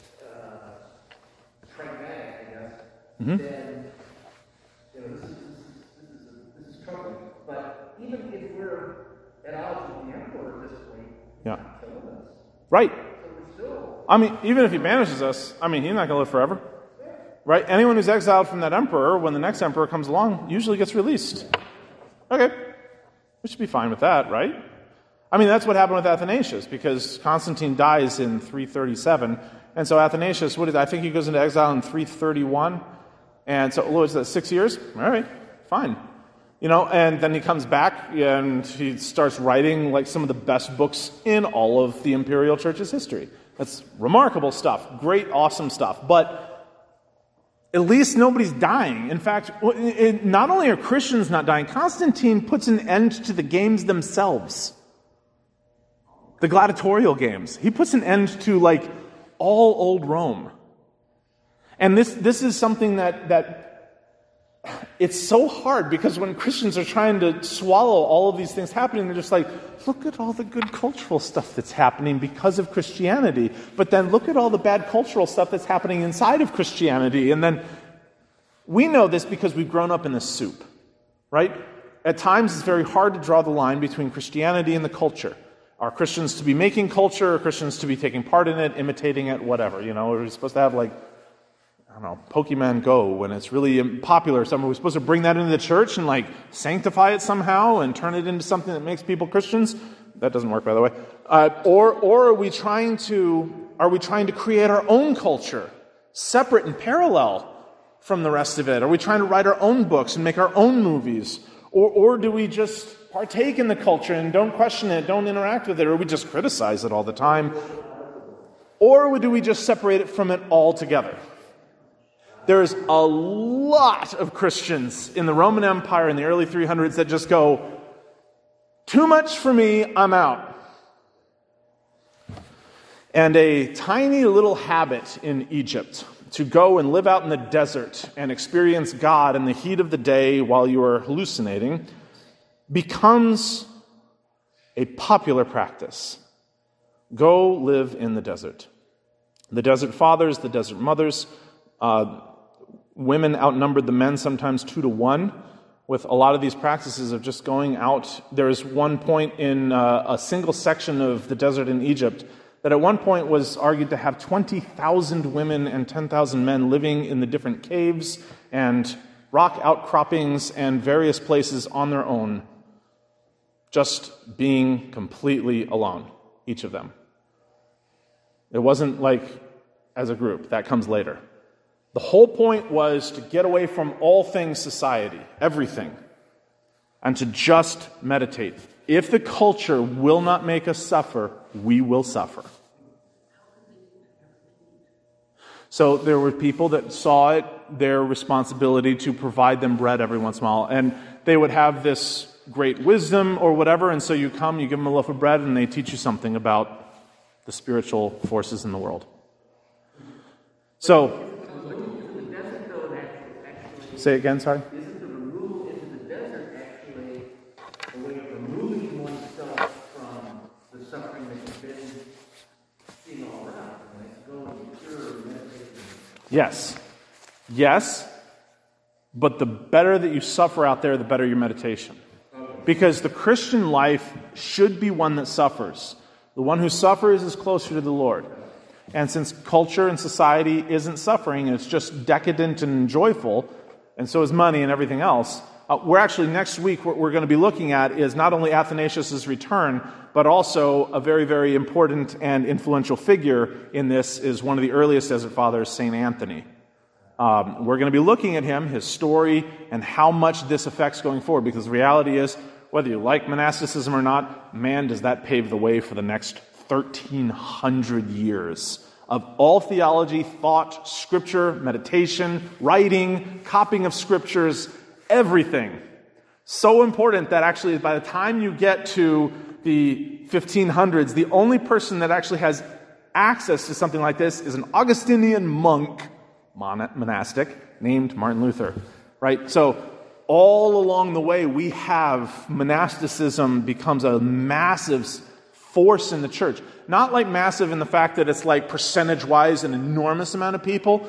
uh, pragmatic, I guess, mm-hmm. than, you know, this is, this is, this is, this is troubling. But even if we're at odds with the emperor at this point, yeah. he's not killing us. Right. So we're still... I mean, even if he banishes us, I mean, he's not going to live forever. Right? Anyone who's exiled from that emperor, when the next emperor comes along, usually gets released. Okay. We should be fine with that, right? I mean, that's what happened with Athanasius, because Constantine dies in three thirty-seven, and so Athanasius, what is, I think he goes into exile in three thirty-one, and so, what is that, six years? All right, fine. You know, and then he comes back, and he starts writing, like, some of the best books in all of the imperial church's history. That's remarkable stuff, great, awesome stuff, but at least nobody's dying. In fact, it, not only are Christians not dying, Constantine puts an end to the games themselves. The gladiatorial games. He puts an end to, like, all old Rome. And this this is something that, that it's so hard because when Christians are trying to swallow all of these things happening, they're just like, look at all the good cultural stuff that's happening because of Christianity. But then look at all the bad cultural stuff that's happening inside of Christianity. And then we know this because we've grown up in this soup, right? At times it's very hard to draw the line between Christianity and the culture. Are Christians to be making culture, or Christians to be taking part in it, imitating it, whatever? You know, are we supposed to have like, I don't know, Pokemon Go when it's really popular? Some are we supposed to bring that into the church and like sanctify it somehow and turn it into something that makes people Christians? That doesn't work, by the way. Uh, or, or are we trying to are we trying to create our own culture, separate and parallel from the rest of it? Are we trying to write our own books and make our own movies, or or do we just partake in the culture and don't question it, don't interact with it, or we just criticize it all the time? Or do we just separate it from it altogether? There's a lot of Christians in the Roman Empire in the early three hundreds that just go, too much for me, I'm out. And a tiny little habit in Egypt to go and live out in the desert and experience God in the heat of the day while you are hallucinating becomes a popular practice. Go live in the desert. The desert fathers, the desert mothers, uh, women outnumbered the men sometimes two to one with a lot of these practices of just going out. There is one point in uh, a single section of the desert in Egypt that at one point was argued to have twenty thousand women and ten thousand men living in the different caves and rock outcroppings and various places on their own, just being completely alone, each of them. It wasn't like as a group. That comes later. The whole point was to get away from all things society, everything, and to just meditate. If the culture will not make us suffer, we will suffer. So there were people that saw it their responsibility to provide them bread every once in a while, and they would have this great wisdom or whatever, and so you come, you give them a loaf of bread, and they teach you something about the spiritual forces in the world. So, say again, sorry? Isn't the removal into the desert actually a way of removing oneself from the suffering that you've been seeing all around? Right? Go and cure and meditate. Yes. Yes. But the better that you suffer out there, the better your meditation. Because the Christian life should be one that suffers. The one who suffers is closer to the Lord. And since culture and society isn't suffering, it's just decadent and joyful, and so is money and everything else, uh, we're actually, next week, what we're going to be looking at is not only Athanasius' return, but also a very, very important and influential figure in this is one of the earliest desert fathers, Saint Anthony. Um, we're going to be looking at him, his story, and how much this affects going forward, because the reality is, whether you like monasticism or not, man, does that pave the way for the next thirteen hundred years of all theology, thought, scripture, meditation, writing, copying of scriptures, everything. So important that actually by the time you get to the fifteen hundreds, the only person that actually has access to something like this is an Augustinian monk, monastic, named Martin Luther. Right? So all along the way, we have monasticism becomes a massive force in the church. Not like massive in the fact that it's like percentage-wise an enormous amount of people,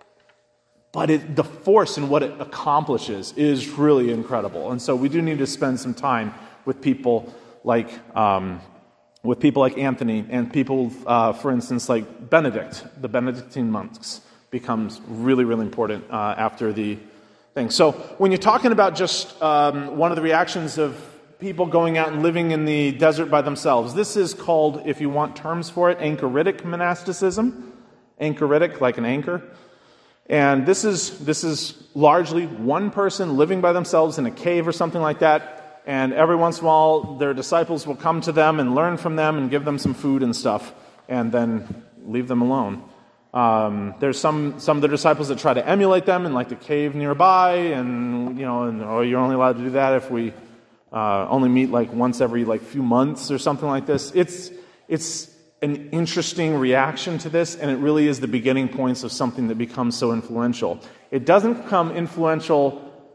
but it, the force and what it accomplishes is really incredible. And so we do need to spend some time with people like um, with people like Anthony and people, uh, for instance, like Benedict, the Benedictine monks, becomes really, really important uh, after the thing. So when you're talking about just um, one of the reactions of people going out and living in the desert by themselves, this is called, if you want terms for it, anchoritic monasticism. Anchoritic, like an anchor. And this is this is largely one person living by themselves in a cave or something like that, and every once in a while their disciples will come to them and learn from them and give them some food and stuff, and then leave them alone. Um, there's some some of the disciples that try to emulate them in like the cave nearby, and you know, and, oh, you're only allowed to do that if we uh, only meet like once every like few months or something like this. It's it's an interesting reaction to this, and it really is the beginning points of something that becomes so influential. It doesn't become influential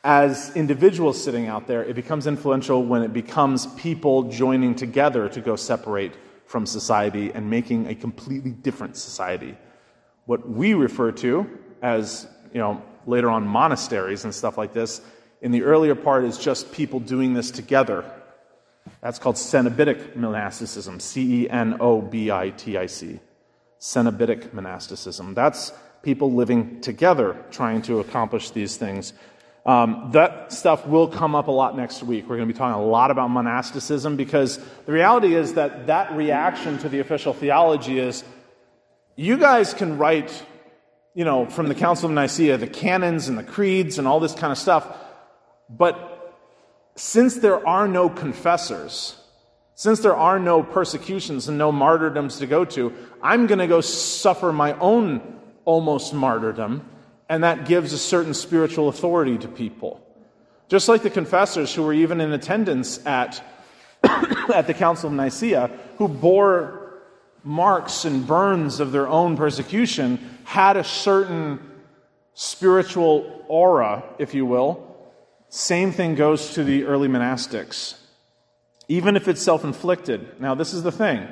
as individuals sitting out there. It becomes influential when it becomes people joining together to go separate from society and making a completely different society. What we refer to as, you know, later on monasteries and stuff like this, in the earlier part is just people doing this together. That's called Cenobitic monasticism, C E N O B I T I C. Cenobitic monasticism. That's people living together trying to accomplish these things. Um, that stuff will come up a lot next week. We're going to be talking a lot about monasticism because the reality is that that reaction to the official theology is you guys can write, you know, from the Council of Nicaea, the canons and the creeds and all this kind of stuff, but since there are no confessors, since there are no persecutions and no martyrdoms to go to, I'm going to go suffer my own almost martyrdom, and that gives a certain spiritual authority to people. Just like the confessors who were even in attendance at, at the Council of Nicaea, who bore marks and burns of their own persecution, had a certain spiritual aura, if you will. Same thing goes to the early monastics. Even if it's self-inflicted. Now, this is the thing.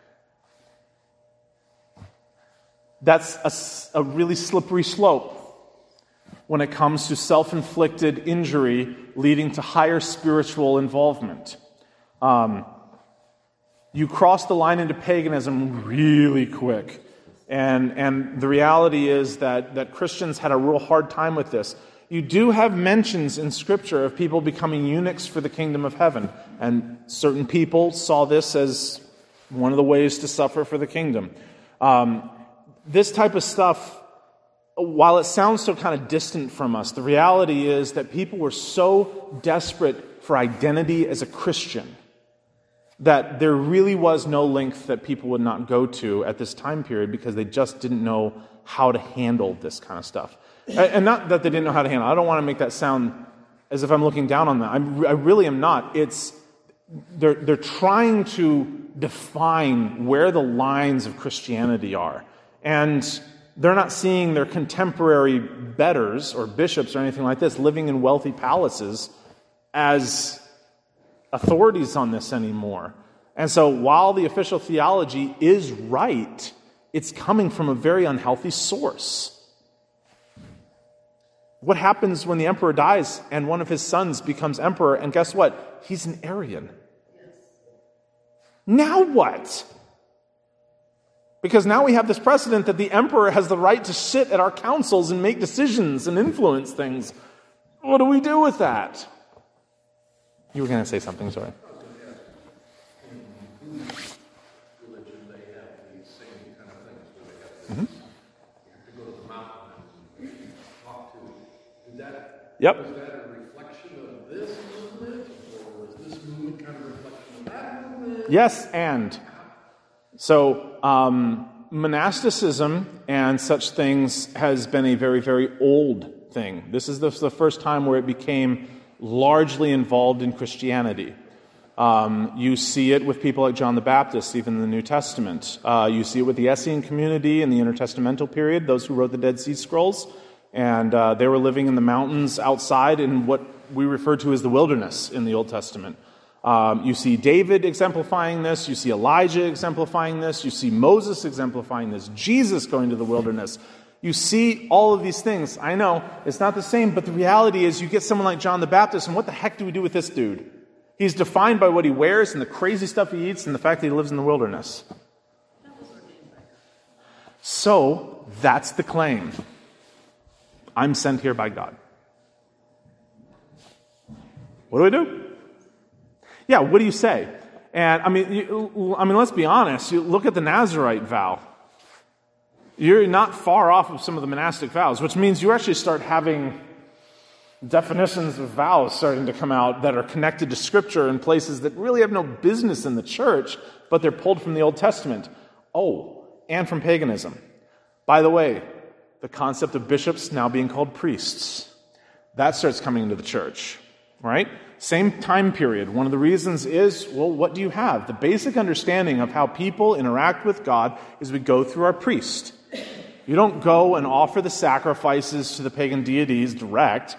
That's a, a really slippery slope when it comes to self-inflicted injury leading to higher spiritual involvement. Um, you cross the line into paganism really quick. And, and the reality is that, that Christians had a real hard time with this. You do have mentions in Scripture of people becoming eunuchs for the kingdom of heaven. And certain people saw this as one of the ways to suffer for the kingdom. Um, this type of stuff, while it sounds so kind of distant from us, the reality is that people were so desperate for identity as a Christian that there really was no length that people would not go to at this time period because they just didn't know how to handle this kind of stuff. And not that they didn't know how to handle it. I don't want to make that sound as if I'm looking down on them. I'm, I really am not. It's they're they're trying to define where the lines of Christianity are. And they're not seeing their contemporary betters or bishops or anything like this living in wealthy palaces as authorities on this anymore. And so while the official theology is right, it's coming from a very unhealthy source. What happens when the emperor dies and one of his sons becomes emperor? And guess what? He's an Arian. Yes. Now what? Because now we have this precedent that the emperor has the right to sit at our councils and make decisions and influence things. What do we do with that? You were going to say something, sorry. Mm-hmm. Yep. Was that a reflection of this movement, or was this movement kind of a reflection of that movement? Yes, and. So, um, monasticism and such things has been a very, very old thing. This is the, the first time where it became largely involved in Christianity. Um, you see it with people like John the Baptist, even in the New Testament. Uh, you see it with the Essene community in the intertestamental period, those who wrote the Dead Sea Scrolls. And uh, they were living in the mountains outside in what we refer to as the wilderness in the Old Testament. Um, you see David exemplifying this. You see Elijah exemplifying this. You see Moses exemplifying this. Jesus going to the wilderness. You see all of these things. I know it's not the same, but the reality is you get someone like John the Baptist, and what the heck do we do with this dude? He's defined by what he wears and the crazy stuff he eats and the fact that he lives in the wilderness. So that's the claim. I'm sent here by God. What do we do? Yeah, what do you say? And I mean, you, I mean, let's be honest. You look at the Nazirite vow. You're not far off of some of the monastic vows, which means you actually start having definitions of vows starting to come out that are connected to Scripture in places that really have no business in the church, but they're pulled from the Old Testament. Oh, and from paganism. By the way, the concept of bishops now being called priests. That starts coming into the church, right? Same time period. One of the reasons is, well, what do you have? The basic understanding of how people interact with God is we go through our priest. You don't go and offer the sacrifices to the pagan deities direct.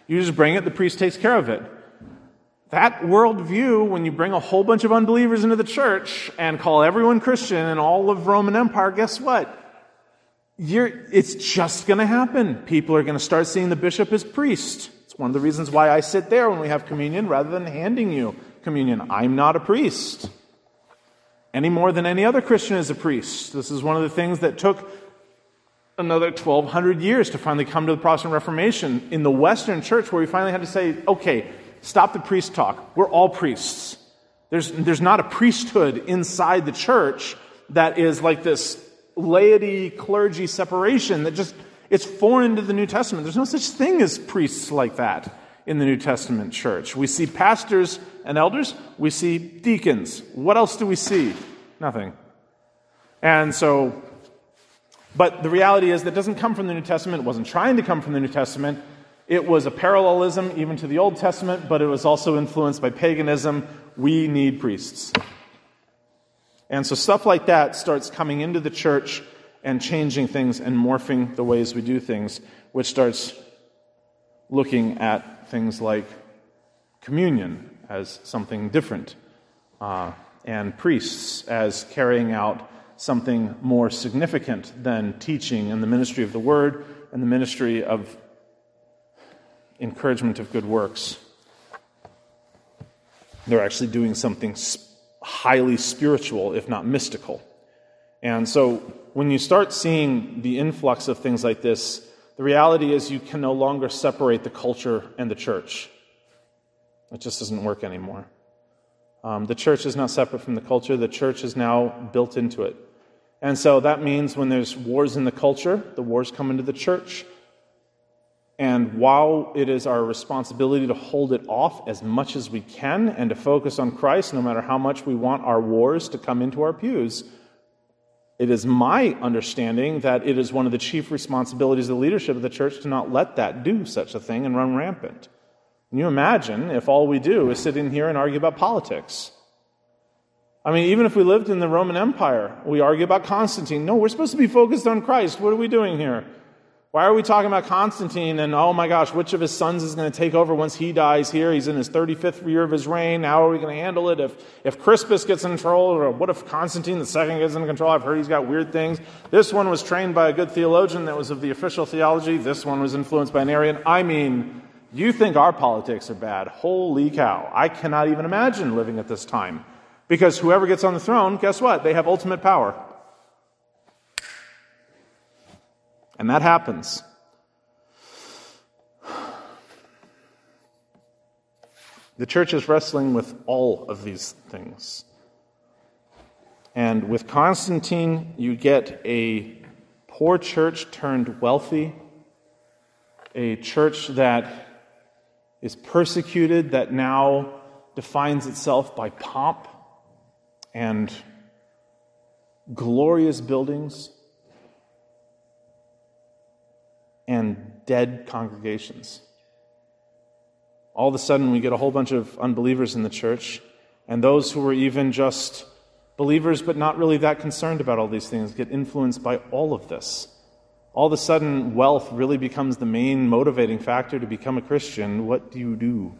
You just bring it, the priest takes care of it. That worldview, when you bring a whole bunch of unbelievers into the church and call everyone Christian in all of Roman Empire, guess what? You're, it's just going to happen. People are going to start seeing the bishop as priest. It's one of the reasons why I sit there when we have communion rather than handing you communion. I'm not a priest any more than any other Christian is a priest. This is one of the things that took another twelve hundred years to finally come to the Protestant Reformation in the Western church, where we finally had to say, okay, stop the priest talk. We're all priests. There's, there's not a priesthood inside the church that is like this laity, clergy separation that just, it's foreign to the New Testament. There's no such thing as priests like that in the New Testament church. We see pastors and elders. We see deacons. What else do we see? Nothing. And so, but the reality is that doesn't come from the New Testament. It wasn't trying to come from the New Testament. It was a parallelism even to the Old Testament, but it was also influenced by paganism. We need priests. And so stuff like that starts coming into the church and changing things and morphing the ways we do things, which starts looking at things like communion as something different, uh, and priests as carrying out something more significant than teaching and the ministry of the word and the ministry of encouragement of good works. They're actually doing something highly spiritual, if not mystical. And so when you start seeing the influx of things like this, the reality is you can no longer separate the culture and the church. It just doesn't work anymore. Um, the church is not separate from the culture. The church is now built into it. And so that means when there's wars in the culture, the wars come into the church. And while it is our responsibility to hold it off as much as we can and to focus on Christ, no matter how much we want our wars to come into our pews, it is my understanding that it is one of the chief responsibilities of the leadership of the church to not let that do such a thing and run rampant. Can you imagine if all we do is sit in here and argue about politics? I mean, even if we lived in the Roman Empire, we argue about Constantine. No, we're supposed to be focused on Christ. What are we doing here? Why are we talking about Constantine and, oh my gosh, which of his sons is going to take over once he dies here? He's in his thirty-fifth year of his reign. How are we going to handle it? If if Crispus gets in control, or what if Constantine the Second gets in control? I've heard he's got weird things. This one was trained by a good theologian that was of the official theology. This one was influenced by an Arian. I mean, you think our politics are bad. Holy cow. I cannot even imagine living at this time. Because whoever gets on the throne, guess what? They have ultimate power. And that happens. The church is wrestling with all of these things. And with Constantine, you get a poor church turned wealthy, a church that is persecuted, that now defines itself by pomp and glorious buildings and dead congregations. All of a sudden, we get a whole bunch of unbelievers in the church, and those who were even just believers but not really that concerned about all these things get influenced by all of this. All of a sudden, wealth really becomes the main motivating factor to become a Christian. What do you do?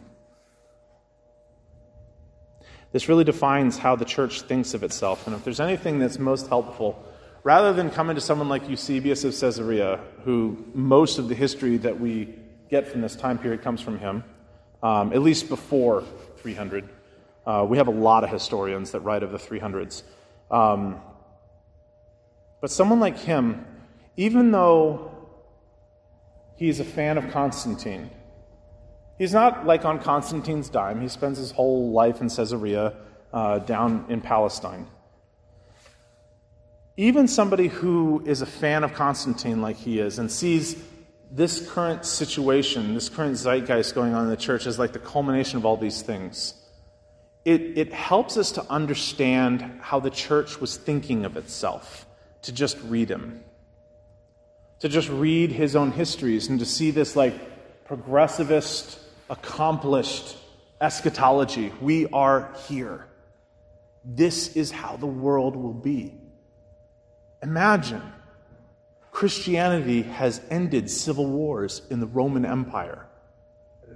This really defines how the church thinks of itself, and if there's anything that's most helpful, rather than coming to someone like Eusebius of Caesarea, who most of the history that we get from this time period comes from him, um, at least before three hundred. Uh, we have a lot of historians that write of the three hundreds. Um, but someone like him, even though he's a fan of Constantine, he's not like on Constantine's dime. He spends his whole life in Caesarea, uh, down in Palestine. Even somebody who is a fan of Constantine like he is and sees this current situation, this current zeitgeist going on in the church as like the culmination of all these things, it, it helps us to understand how the church was thinking of itself, to just read him. To just read his own histories and to see this like progressivist, accomplished eschatology. We are here. This is how the world will be. Imagine, Christianity has ended civil wars in the Roman Empire.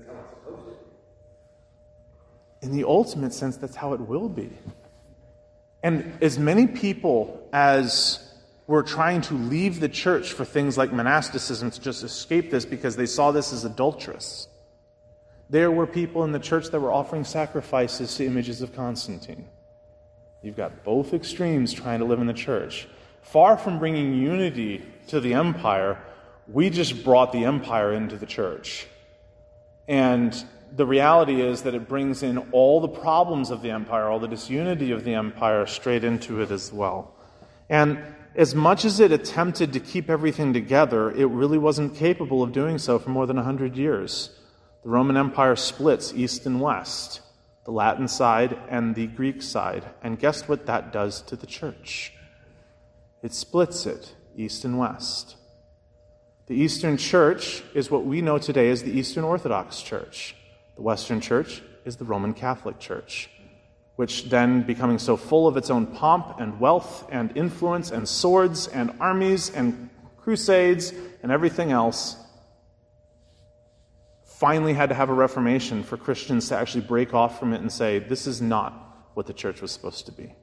in the ultimate sense, that's how it will be. And as many people as were trying to leave the church for things like monasticism to just escape this because they saw this as adulterous, there were people in the church that were offering sacrifices to images of Constantine. You've got both extremes trying to live in the church. Far from bringing unity to the empire, we just brought the empire into the church. And the reality is that it brings in all the problems of the empire, all the disunity of the empire straight into it as well. And as much as it attempted to keep everything together, it really wasn't capable of doing so for more than one hundred years. The Roman Empire splits east and west, the Latin side and the Greek side. And guess what that does to the church? It splits it east and west. The Eastern Church is what we know today as the Eastern Orthodox Church. The Western Church is the Roman Catholic Church, which then, becoming so full of its own pomp and wealth and influence and swords and armies and crusades and everything else, finally had to have a reformation for Christians to actually break off from it and say, this is not what the church was supposed to be.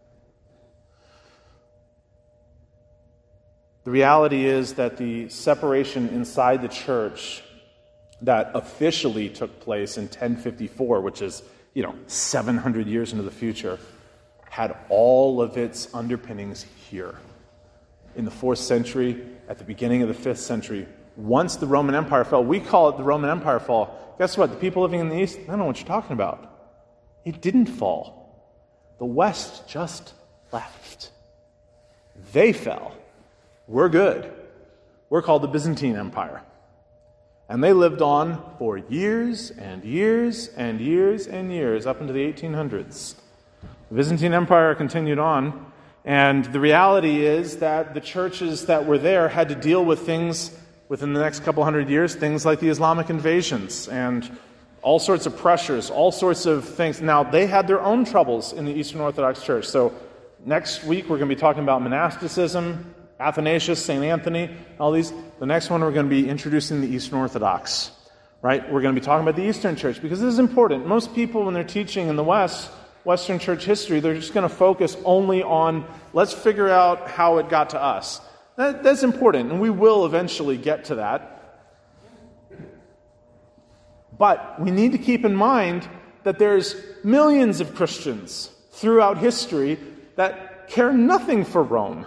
The reality is that the separation inside the church that officially took place in ten fifty-four, which is, you know, seven hundred years into the future, had all of its underpinnings here. In the fourth century, at the beginning of the fifth century, once the Roman Empire fell, we call it the Roman Empire fall. Guess what? The people living in the East, I don't know what you're talking about. It didn't fall. The West just left. They fell. We're good. We're called the Byzantine Empire. And they lived on for years and years and years and years, up into the eighteen hundreds. The Byzantine Empire continued on, and the reality is that the churches that were there had to deal with things within the next couple hundred years, things like the Islamic invasions and all sorts of pressures, all sorts of things. Now, they had their own troubles in the Eastern Orthodox Church. So next week we're going to be talking about monasticism, Athanasius, Saint Anthony, all these. The next one we're going to be introducing the Eastern Orthodox, right? We're going to be talking about the Eastern Church because this is important. Most people, when they're teaching in the West, Western church history, they're just going to focus only on, let's figure out how it got to us. That, that's important, and we will eventually get to that. But we need to keep in mind that there's millions of Christians throughout history that care nothing for Rome.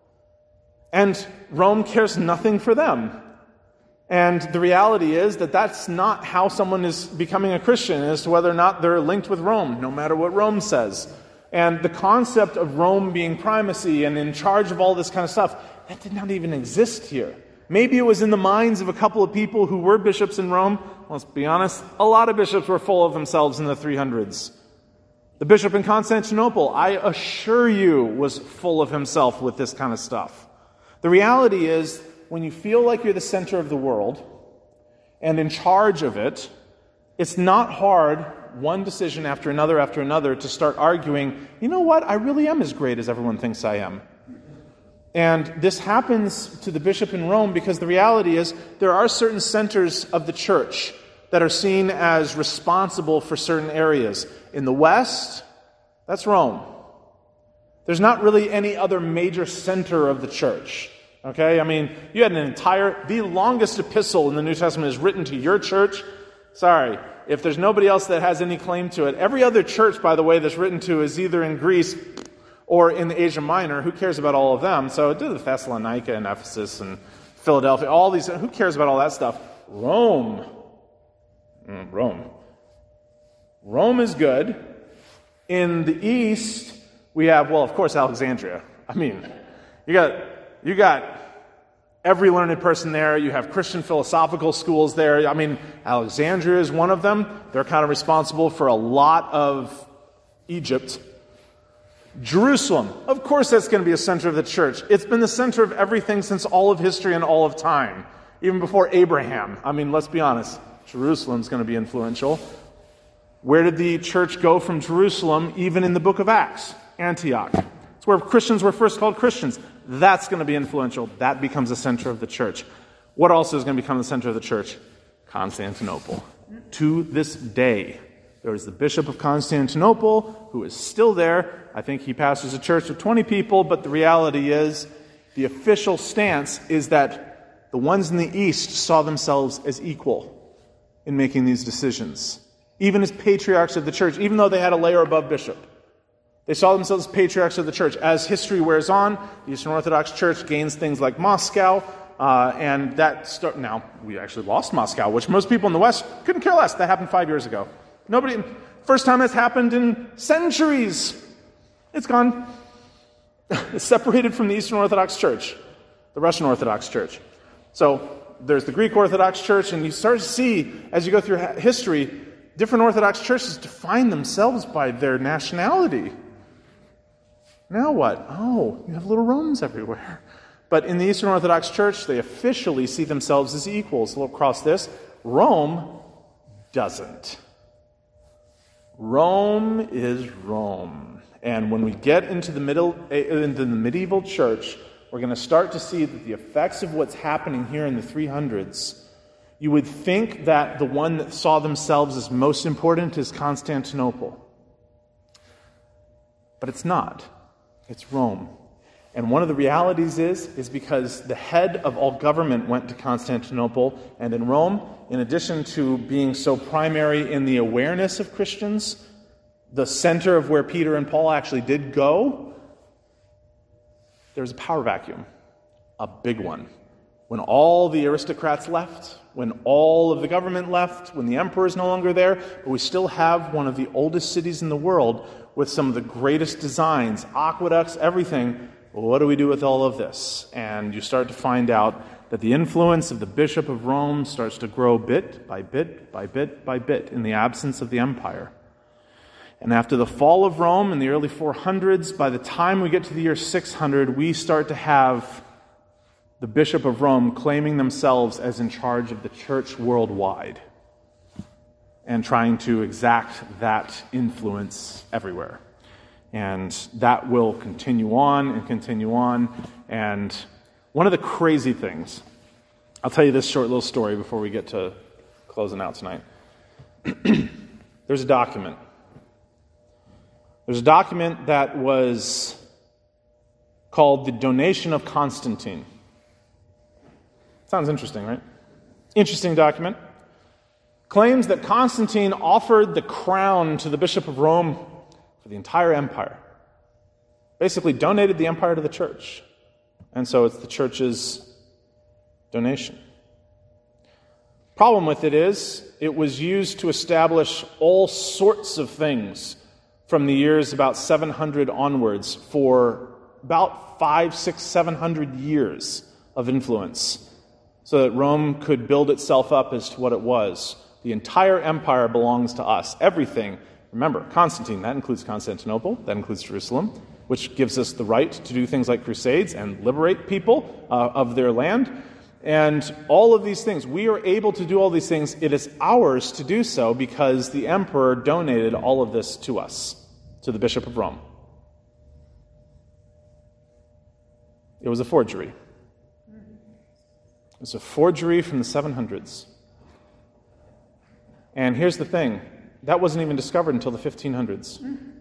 And Rome cares nothing for them. And the reality is that that's not how someone is becoming a Christian, as to whether or not they're linked with Rome, no matter what Rome says. And the concept of Rome being primacy and in charge of all this kind of stuff, that did not even exist here. Maybe it was in the minds of a couple of people who were bishops in Rome. Let's be honest, a lot of bishops were full of themselves in the three hundreds. The bishop in Constantinople, I assure you, was full of himself with this kind of stuff. The reality is, when you feel like you're the center of the world and in charge of it, it's not hard, one decision after another after another, to start arguing, you know what, I really am as great as everyone thinks I am. And this happens to the bishop in Rome because the reality is there are certain centers of the church that are seen as responsible for certain areas. In the West, that's Rome. There's not really any other major center of the church. Okay? I mean, you had an entire, the longest epistle in the New Testament is written to your church. Sorry, if there's nobody else that has any claim to it. Every other church, by the way, that's written to is either in Greece or in the Asia Minor. Who cares about all of them? So do the Thessalonica and Ephesus and Philadelphia, all these, who cares about all that stuff? Rome. Mm, Rome. Rome is good. In the East, we have, well, of course, Alexandria. I mean, you got, you got every learned person there. You have Christian philosophical schools there. I mean, Alexandria is one of them. They're kind of responsible for a lot of Egypt. Jerusalem, of course that's going to be a center of the church. It's been the center of everything since all of history and all of time. Even before Abraham. I mean, let's be honest. Jerusalem's going to be influential. Where did the church go from Jerusalem, even in the book of Acts? Antioch. It's where Christians were first called Christians. That's going to be influential. That becomes the center of the church. What also is going to become the center of the church? Constantinople. To this day, There was the Bishop of Constantinople, who is still there. I think he pastors a church of twenty people, but the reality is, the official stance is that the ones in the East saw themselves as equal in making these decisions. Even as patriarchs of the church, even though they had a layer above bishop. They saw themselves as patriarchs of the church. As history wears on, the Eastern Orthodox Church gains things like Moscow, uh, and that start, now, we actually lost Moscow, which most people in the West couldn't care less. That happened five years ago. Nobody, first time that's happened in centuries. It's gone. It's separated from the Eastern Orthodox Church, the Russian Orthodox Church. So there's the Greek Orthodox Church, and you start to see, as you go through history, different Orthodox churches define themselves by their nationality. Now what? Oh, you have little Romans everywhere. But in the Eastern Orthodox Church, they officially see themselves as equals. Look across this. Rome doesn't. Rome is Rome. And when we get into the middle, into the medieval church, we're going to start to see that the effects of what's happening here in the three hundreds, you would think that the one that saw themselves as most important is Constantinople. But it's not. It's Rome. And one of the realities is, is because the head of all government went to Constantinople, and in Rome, in addition to being so primary in the awareness of Christians, the center of where Peter and Paul actually did go, there's a power vacuum, a big one. When all the aristocrats left, when all of the government left, when the emperor is no longer there, but we still have one of the oldest cities in the world with some of the greatest designs, aqueducts, everything. Well, what do we do with all of this? And you start to find out that the influence of the Bishop of Rome starts to grow bit by bit by bit by bit in the absence of the empire. And after the fall of Rome in the early four hundreds, by the time we get to the year six hundred, we start to have the Bishop of Rome claiming themselves as in charge of the church worldwide and trying to exact that influence everywhere. And that will continue on and continue on. And one of the crazy things, I'll tell you this short little story before we get to closing out tonight. There's a document. There's a document that was called the Donation of Constantine. Sounds interesting, right? Interesting document. Claims that Constantine offered the crown to the Bishop of Rome for the entire empire. Basically donated the empire to the church. And so it's the church's donation. Problem with it is, it was used to establish all sorts of things from the years about seven hundred onwards for about five, six, seven hundred years of influence, so that Rome could build itself up as to what it was. The entire empire belongs to us. Everything. Remember, Constantine, that includes Constantinople, that includes Jerusalem, which gives us the right to do things like crusades and liberate people uh, of their land. And all of these things, we are able to do all these things. It is ours to do so because the emperor donated all of this to us, to the Bishop of Rome. It was a forgery. It was a forgery from the seven hundreds. And here's the thing, that wasn't even discovered until the fifteen hundreds.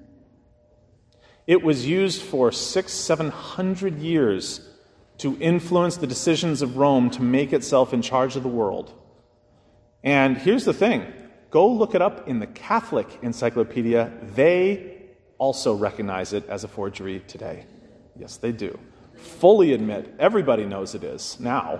It was used for six, seven hundred years to influence the decisions of Rome to make itself in charge of the world. And here's the thing, go look it up in the Catholic Encyclopedia. They also recognize it as a forgery today. Yes, they do. Fully admit, everybody knows it is now.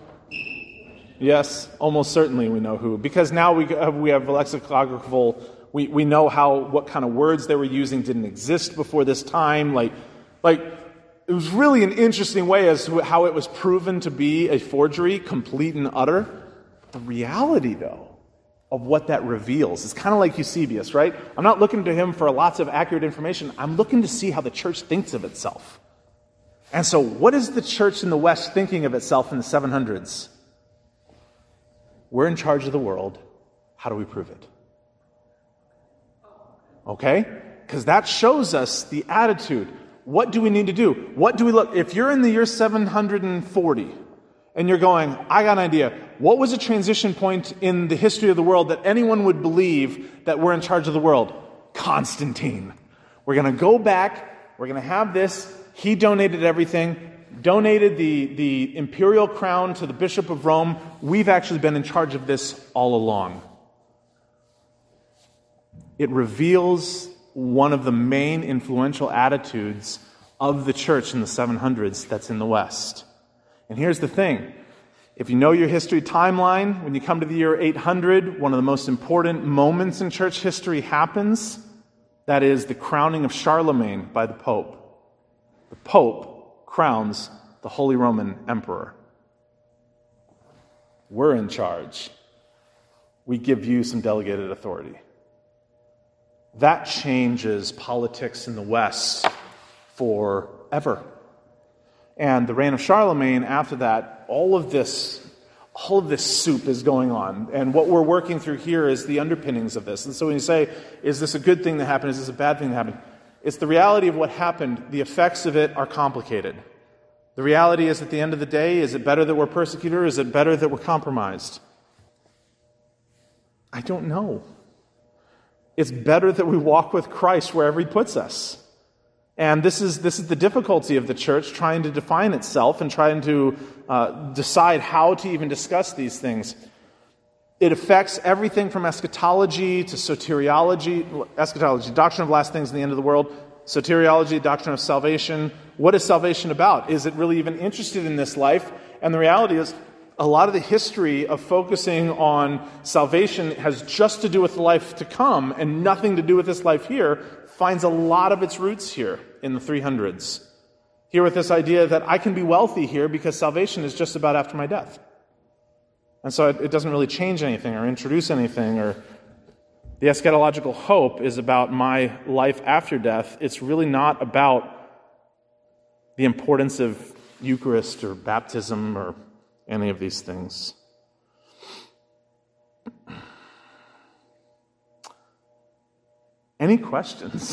Yes, almost certainly we know who, because now we have, we have lexicographical, we, we know how, what kind of words they were using didn't exist before this time. Like, like it was really an interesting way as to how it was proven to be a forgery, complete and utter. The reality, though, of what that reveals is kind of like Eusebius, right? I'm not looking to him for lots of accurate information. I'm looking to see how the church thinks of itself. And so what is the church in the West thinking of itself in the seven hundreds? We're in charge of the world. How do we prove it? Okay? Because that shows us the attitude. What do we need to do? What do we look? If you're in the year seven hundred forty And you're going, I got an idea. What was a transition point in the history of the world that anyone would believe that we're in charge of the world? Constantine. We're going to go back. We're going to have this. He donated everything, donated the, the imperial crown to the Bishop of Rome. We've actually been in charge of this all along. It reveals one of the main influential attitudes of the church in the seven hundreds that's in the West. And here's the thing. If you know your history timeline, when you come to the year eight hundred, one of the most important moments in church history happens. That is the crowning of Charlemagne by the Pope. The Pope crowns the Holy Roman Emperor. We're in charge. We give you some delegated authority. That changes politics in the West forever. And the reign of Charlemagne, after that, all of this, all of this soup is going on. And what we're working through here is the underpinnings of this. And so when you say, is this a good thing that happened? Is this a bad thing that happened? It's the reality of what happened. The effects of it are complicated. The reality is, at the end of the day, is it better that we're persecuted or is it better that we're compromised? I don't know. It's better that we walk with Christ wherever He puts us. And this is this is the difficulty of the church, trying to define itself and trying to uh, decide how to even discuss these things. It affects everything from eschatology to soteriology. Eschatology, doctrine of last things in the end of the world. Soteriology, doctrine of salvation. What is salvation about? Is it really even interested in this life? And the reality is, a lot of the history of focusing on salvation has just to do with the life to come and nothing to do with this life here, finds a lot of its roots here in the three hundreds. Here with this idea that I can be wealthy here because salvation is just about after my death. And so it, it doesn't really change anything or introduce anything. Or the eschatological hope is about my life after death. It's really not about the importance of Eucharist or baptism or any of these things. Any questions?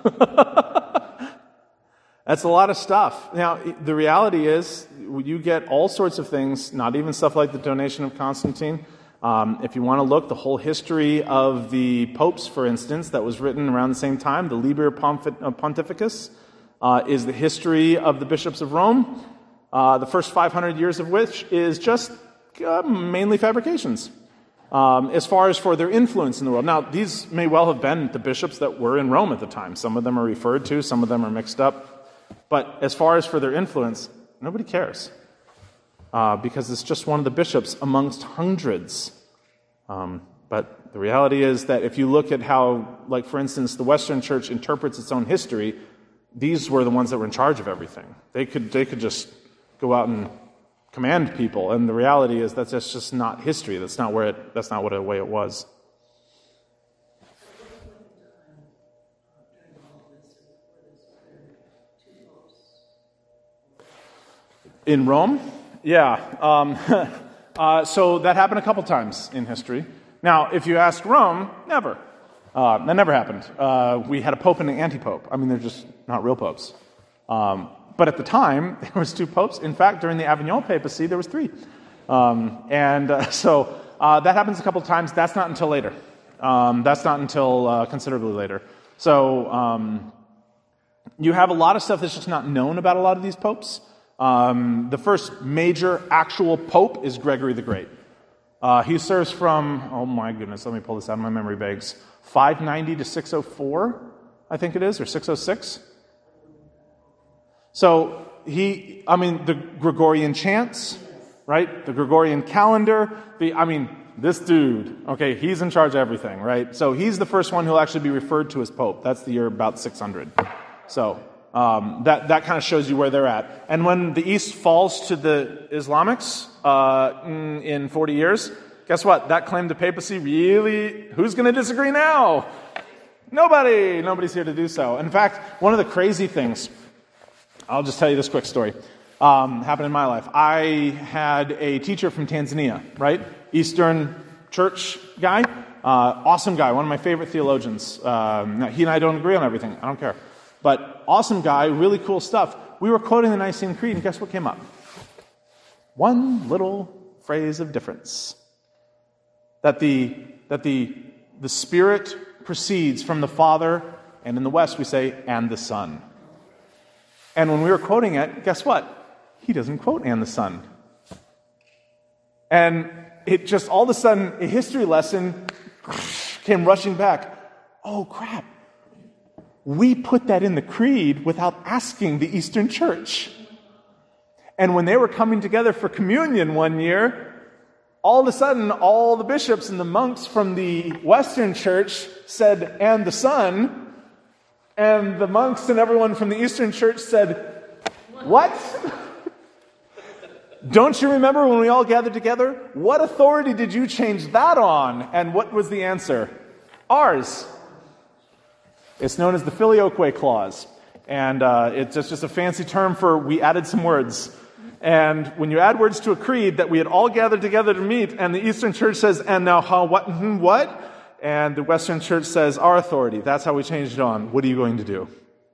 That's a lot of stuff. Now, the reality is, you get all sorts of things, not even stuff like the donation of Constantine. Um, if you want to look, the whole history of the popes, for instance, that was written around the same time, the Liber Pontificus, uh, is the history of the bishops of Rome. Uh, the first five hundred years of which is just uh, mainly fabrications, um, as far as for their influence in the world. Now, these may well have been the bishops that were in Rome at the time. Some of them are referred to, some of them are mixed up. But as far as for their influence, nobody cares, uh, because it's just one of the bishops amongst hundreds. Um, but the reality is that if you look at how, like for instance, the Western Church interprets its own history, these were the ones that were in charge of everything. They could they could just go out and command people, and the reality is that's that's just not history. That's not where it. That's not what the way it was. In Rome, yeah. Um, uh, so that happened a couple times in history. Now, if you ask Rome, never. Uh, that never happened. Uh, we had a pope and an anti-pope. I mean, they're just not real popes. Um, But at the time, there was two popes. In fact, during the Avignon papacy, there was three. Um, and uh, so uh, that happens a couple of times. That's not until later. Um, that's not until uh, considerably later. So um, you have a lot of stuff that's just not known about a lot of these popes. Um, the first major actual pope is Gregory the Great. Uh, he serves from, oh my goodness, let me pull this out of my memory bags, five ninety to six oh four, I think it is, or six oh six. So he, I mean, the Gregorian chants, right? The Gregorian calendar. The, I mean, this dude, okay, he's in charge of everything, right? So he's the first one who'll actually be referred to as Pope. That's the year about six hundred. So um, that that kind of shows you where they're at. And when the East falls to the Islamics uh, in, in forty years, guess what? That claim to papacy really, who's going to disagree now? Nobody. Nobody's here to do so. In fact, one of the crazy things, I'll just tell you this quick story. Um, happened in my life. I had a teacher from Tanzania, right? Eastern church guy. Uh, awesome guy. One of my favorite theologians. Um, he and I don't agree on everything. I don't care. But awesome guy. Really cool stuff. We were quoting the Nicene Creed, and guess what came up? One little phrase of difference. That the, that the, the Spirit proceeds from the Father, and in the West we say, and the Son. And when we were quoting it, guess what? He doesn't quote and the Son. And it just, all of a sudden, a history lesson came rushing back. Oh, crap. We put that in the creed without asking the Eastern Church. And when they were coming together for communion one year, all of a sudden, all the bishops and the monks from the Western Church said, and the Son, and the monks and everyone from the Eastern Church said, what? Don't you remember when we all gathered together? What authority did you change that on? And what was the answer? Ours. It's known as the Filioque Clause. And uh, it's just, just a fancy term for we added some words. And when you add words to a creed that we had all gathered together to meet, and the Eastern Church says, and now how, what, hmm, what? And the Western Church says, our authority. That's how we changed it on. What are you going to do?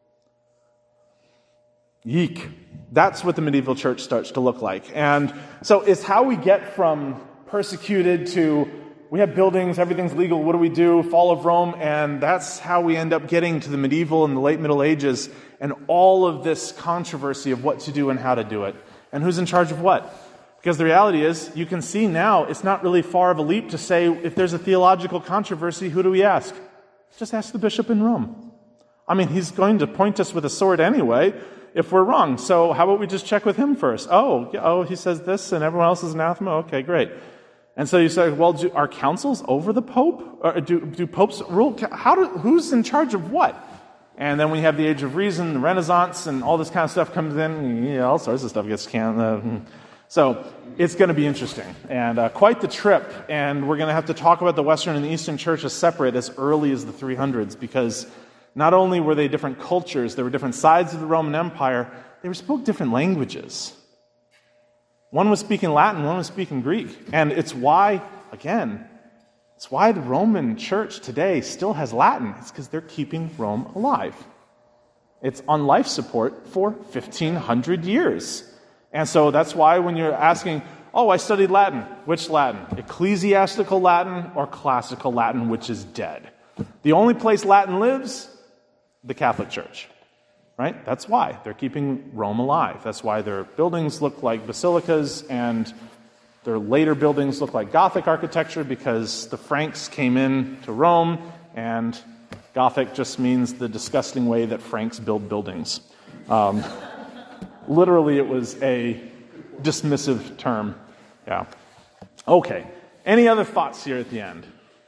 Yeek. That's what the medieval church starts to look like. And so it's how we get from persecuted to we have buildings, everything's legal, what do we do? Fall of Rome, and that's how we end up getting to the medieval and the late Middle Ages and all of this controversy of what to do and how to do it. And who's in charge of what? Because the reality is, you can see now, it's not really far of a leap to say, if there's a theological controversy, who do we ask? Just ask the bishop in Rome. I mean, he's going to point us with a sword anyway if we're wrong. So how about we just check with him first? Oh, oh, he says this and everyone else is anathema? Okay, great. And so you say, well, do, are councils over the Pope? Or do, do popes rule? How do, who's in charge of what? And then when you have the Age of Reason, the Renaissance, and all this kind of stuff comes in, yeah, all sorts of stuff gets canned. Uh, so it's going to be interesting. And uh, quite the trip. And we're going to have to talk about the Western and the Eastern churches separate as early as the three hundreds, because not only were they different cultures, there were different sides of the Roman Empire, they spoke different languages. One was speaking Latin, one was speaking Greek. And it's why, again, it's why the Roman church today still has Latin. It's because they're keeping Rome alive. It's on life support for fifteen hundred years. And so that's why when you're asking, oh, I studied Latin. Which Latin? Ecclesiastical Latin or classical Latin, which is dead? The only place Latin lives, the Catholic Church. Right? That's why they're keeping Rome alive. That's why their buildings look like basilicas and their later buildings look like Gothic architecture, because the Franks came in to Rome, and Gothic just means the disgusting way that Franks build buildings. Um, literally, it was a dismissive term. Yeah. Okay. Any other thoughts here at the end?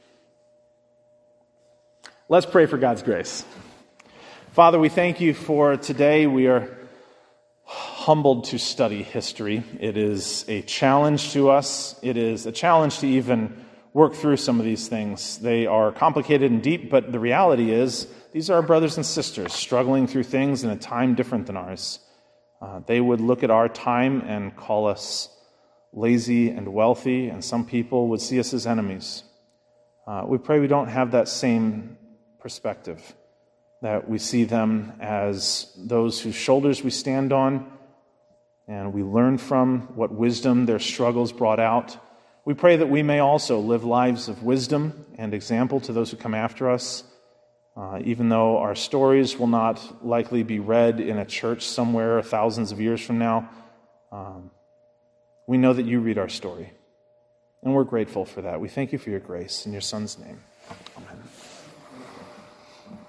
Let's pray for God's grace. Father, we thank you for today. We are humbled to study history. It is a challenge to us. It is a challenge to even work through some of these things. They are complicated and deep, but the reality is these are our brothers and sisters struggling through things in a time different than ours. Uh, they would look at our time and call us lazy and wealthy, and some people would see us as enemies. Uh, we pray we don't have that same perspective, that we see them as those whose shoulders we stand on, and we learn from what wisdom their struggles brought out. We pray that we may also live lives of wisdom and example to those who come after us, uh, even though our stories will not likely be read in a church somewhere thousands of years from now. Um, we know that you read our story, and we're grateful for that. We thank you for your grace. In your Son's name, amen.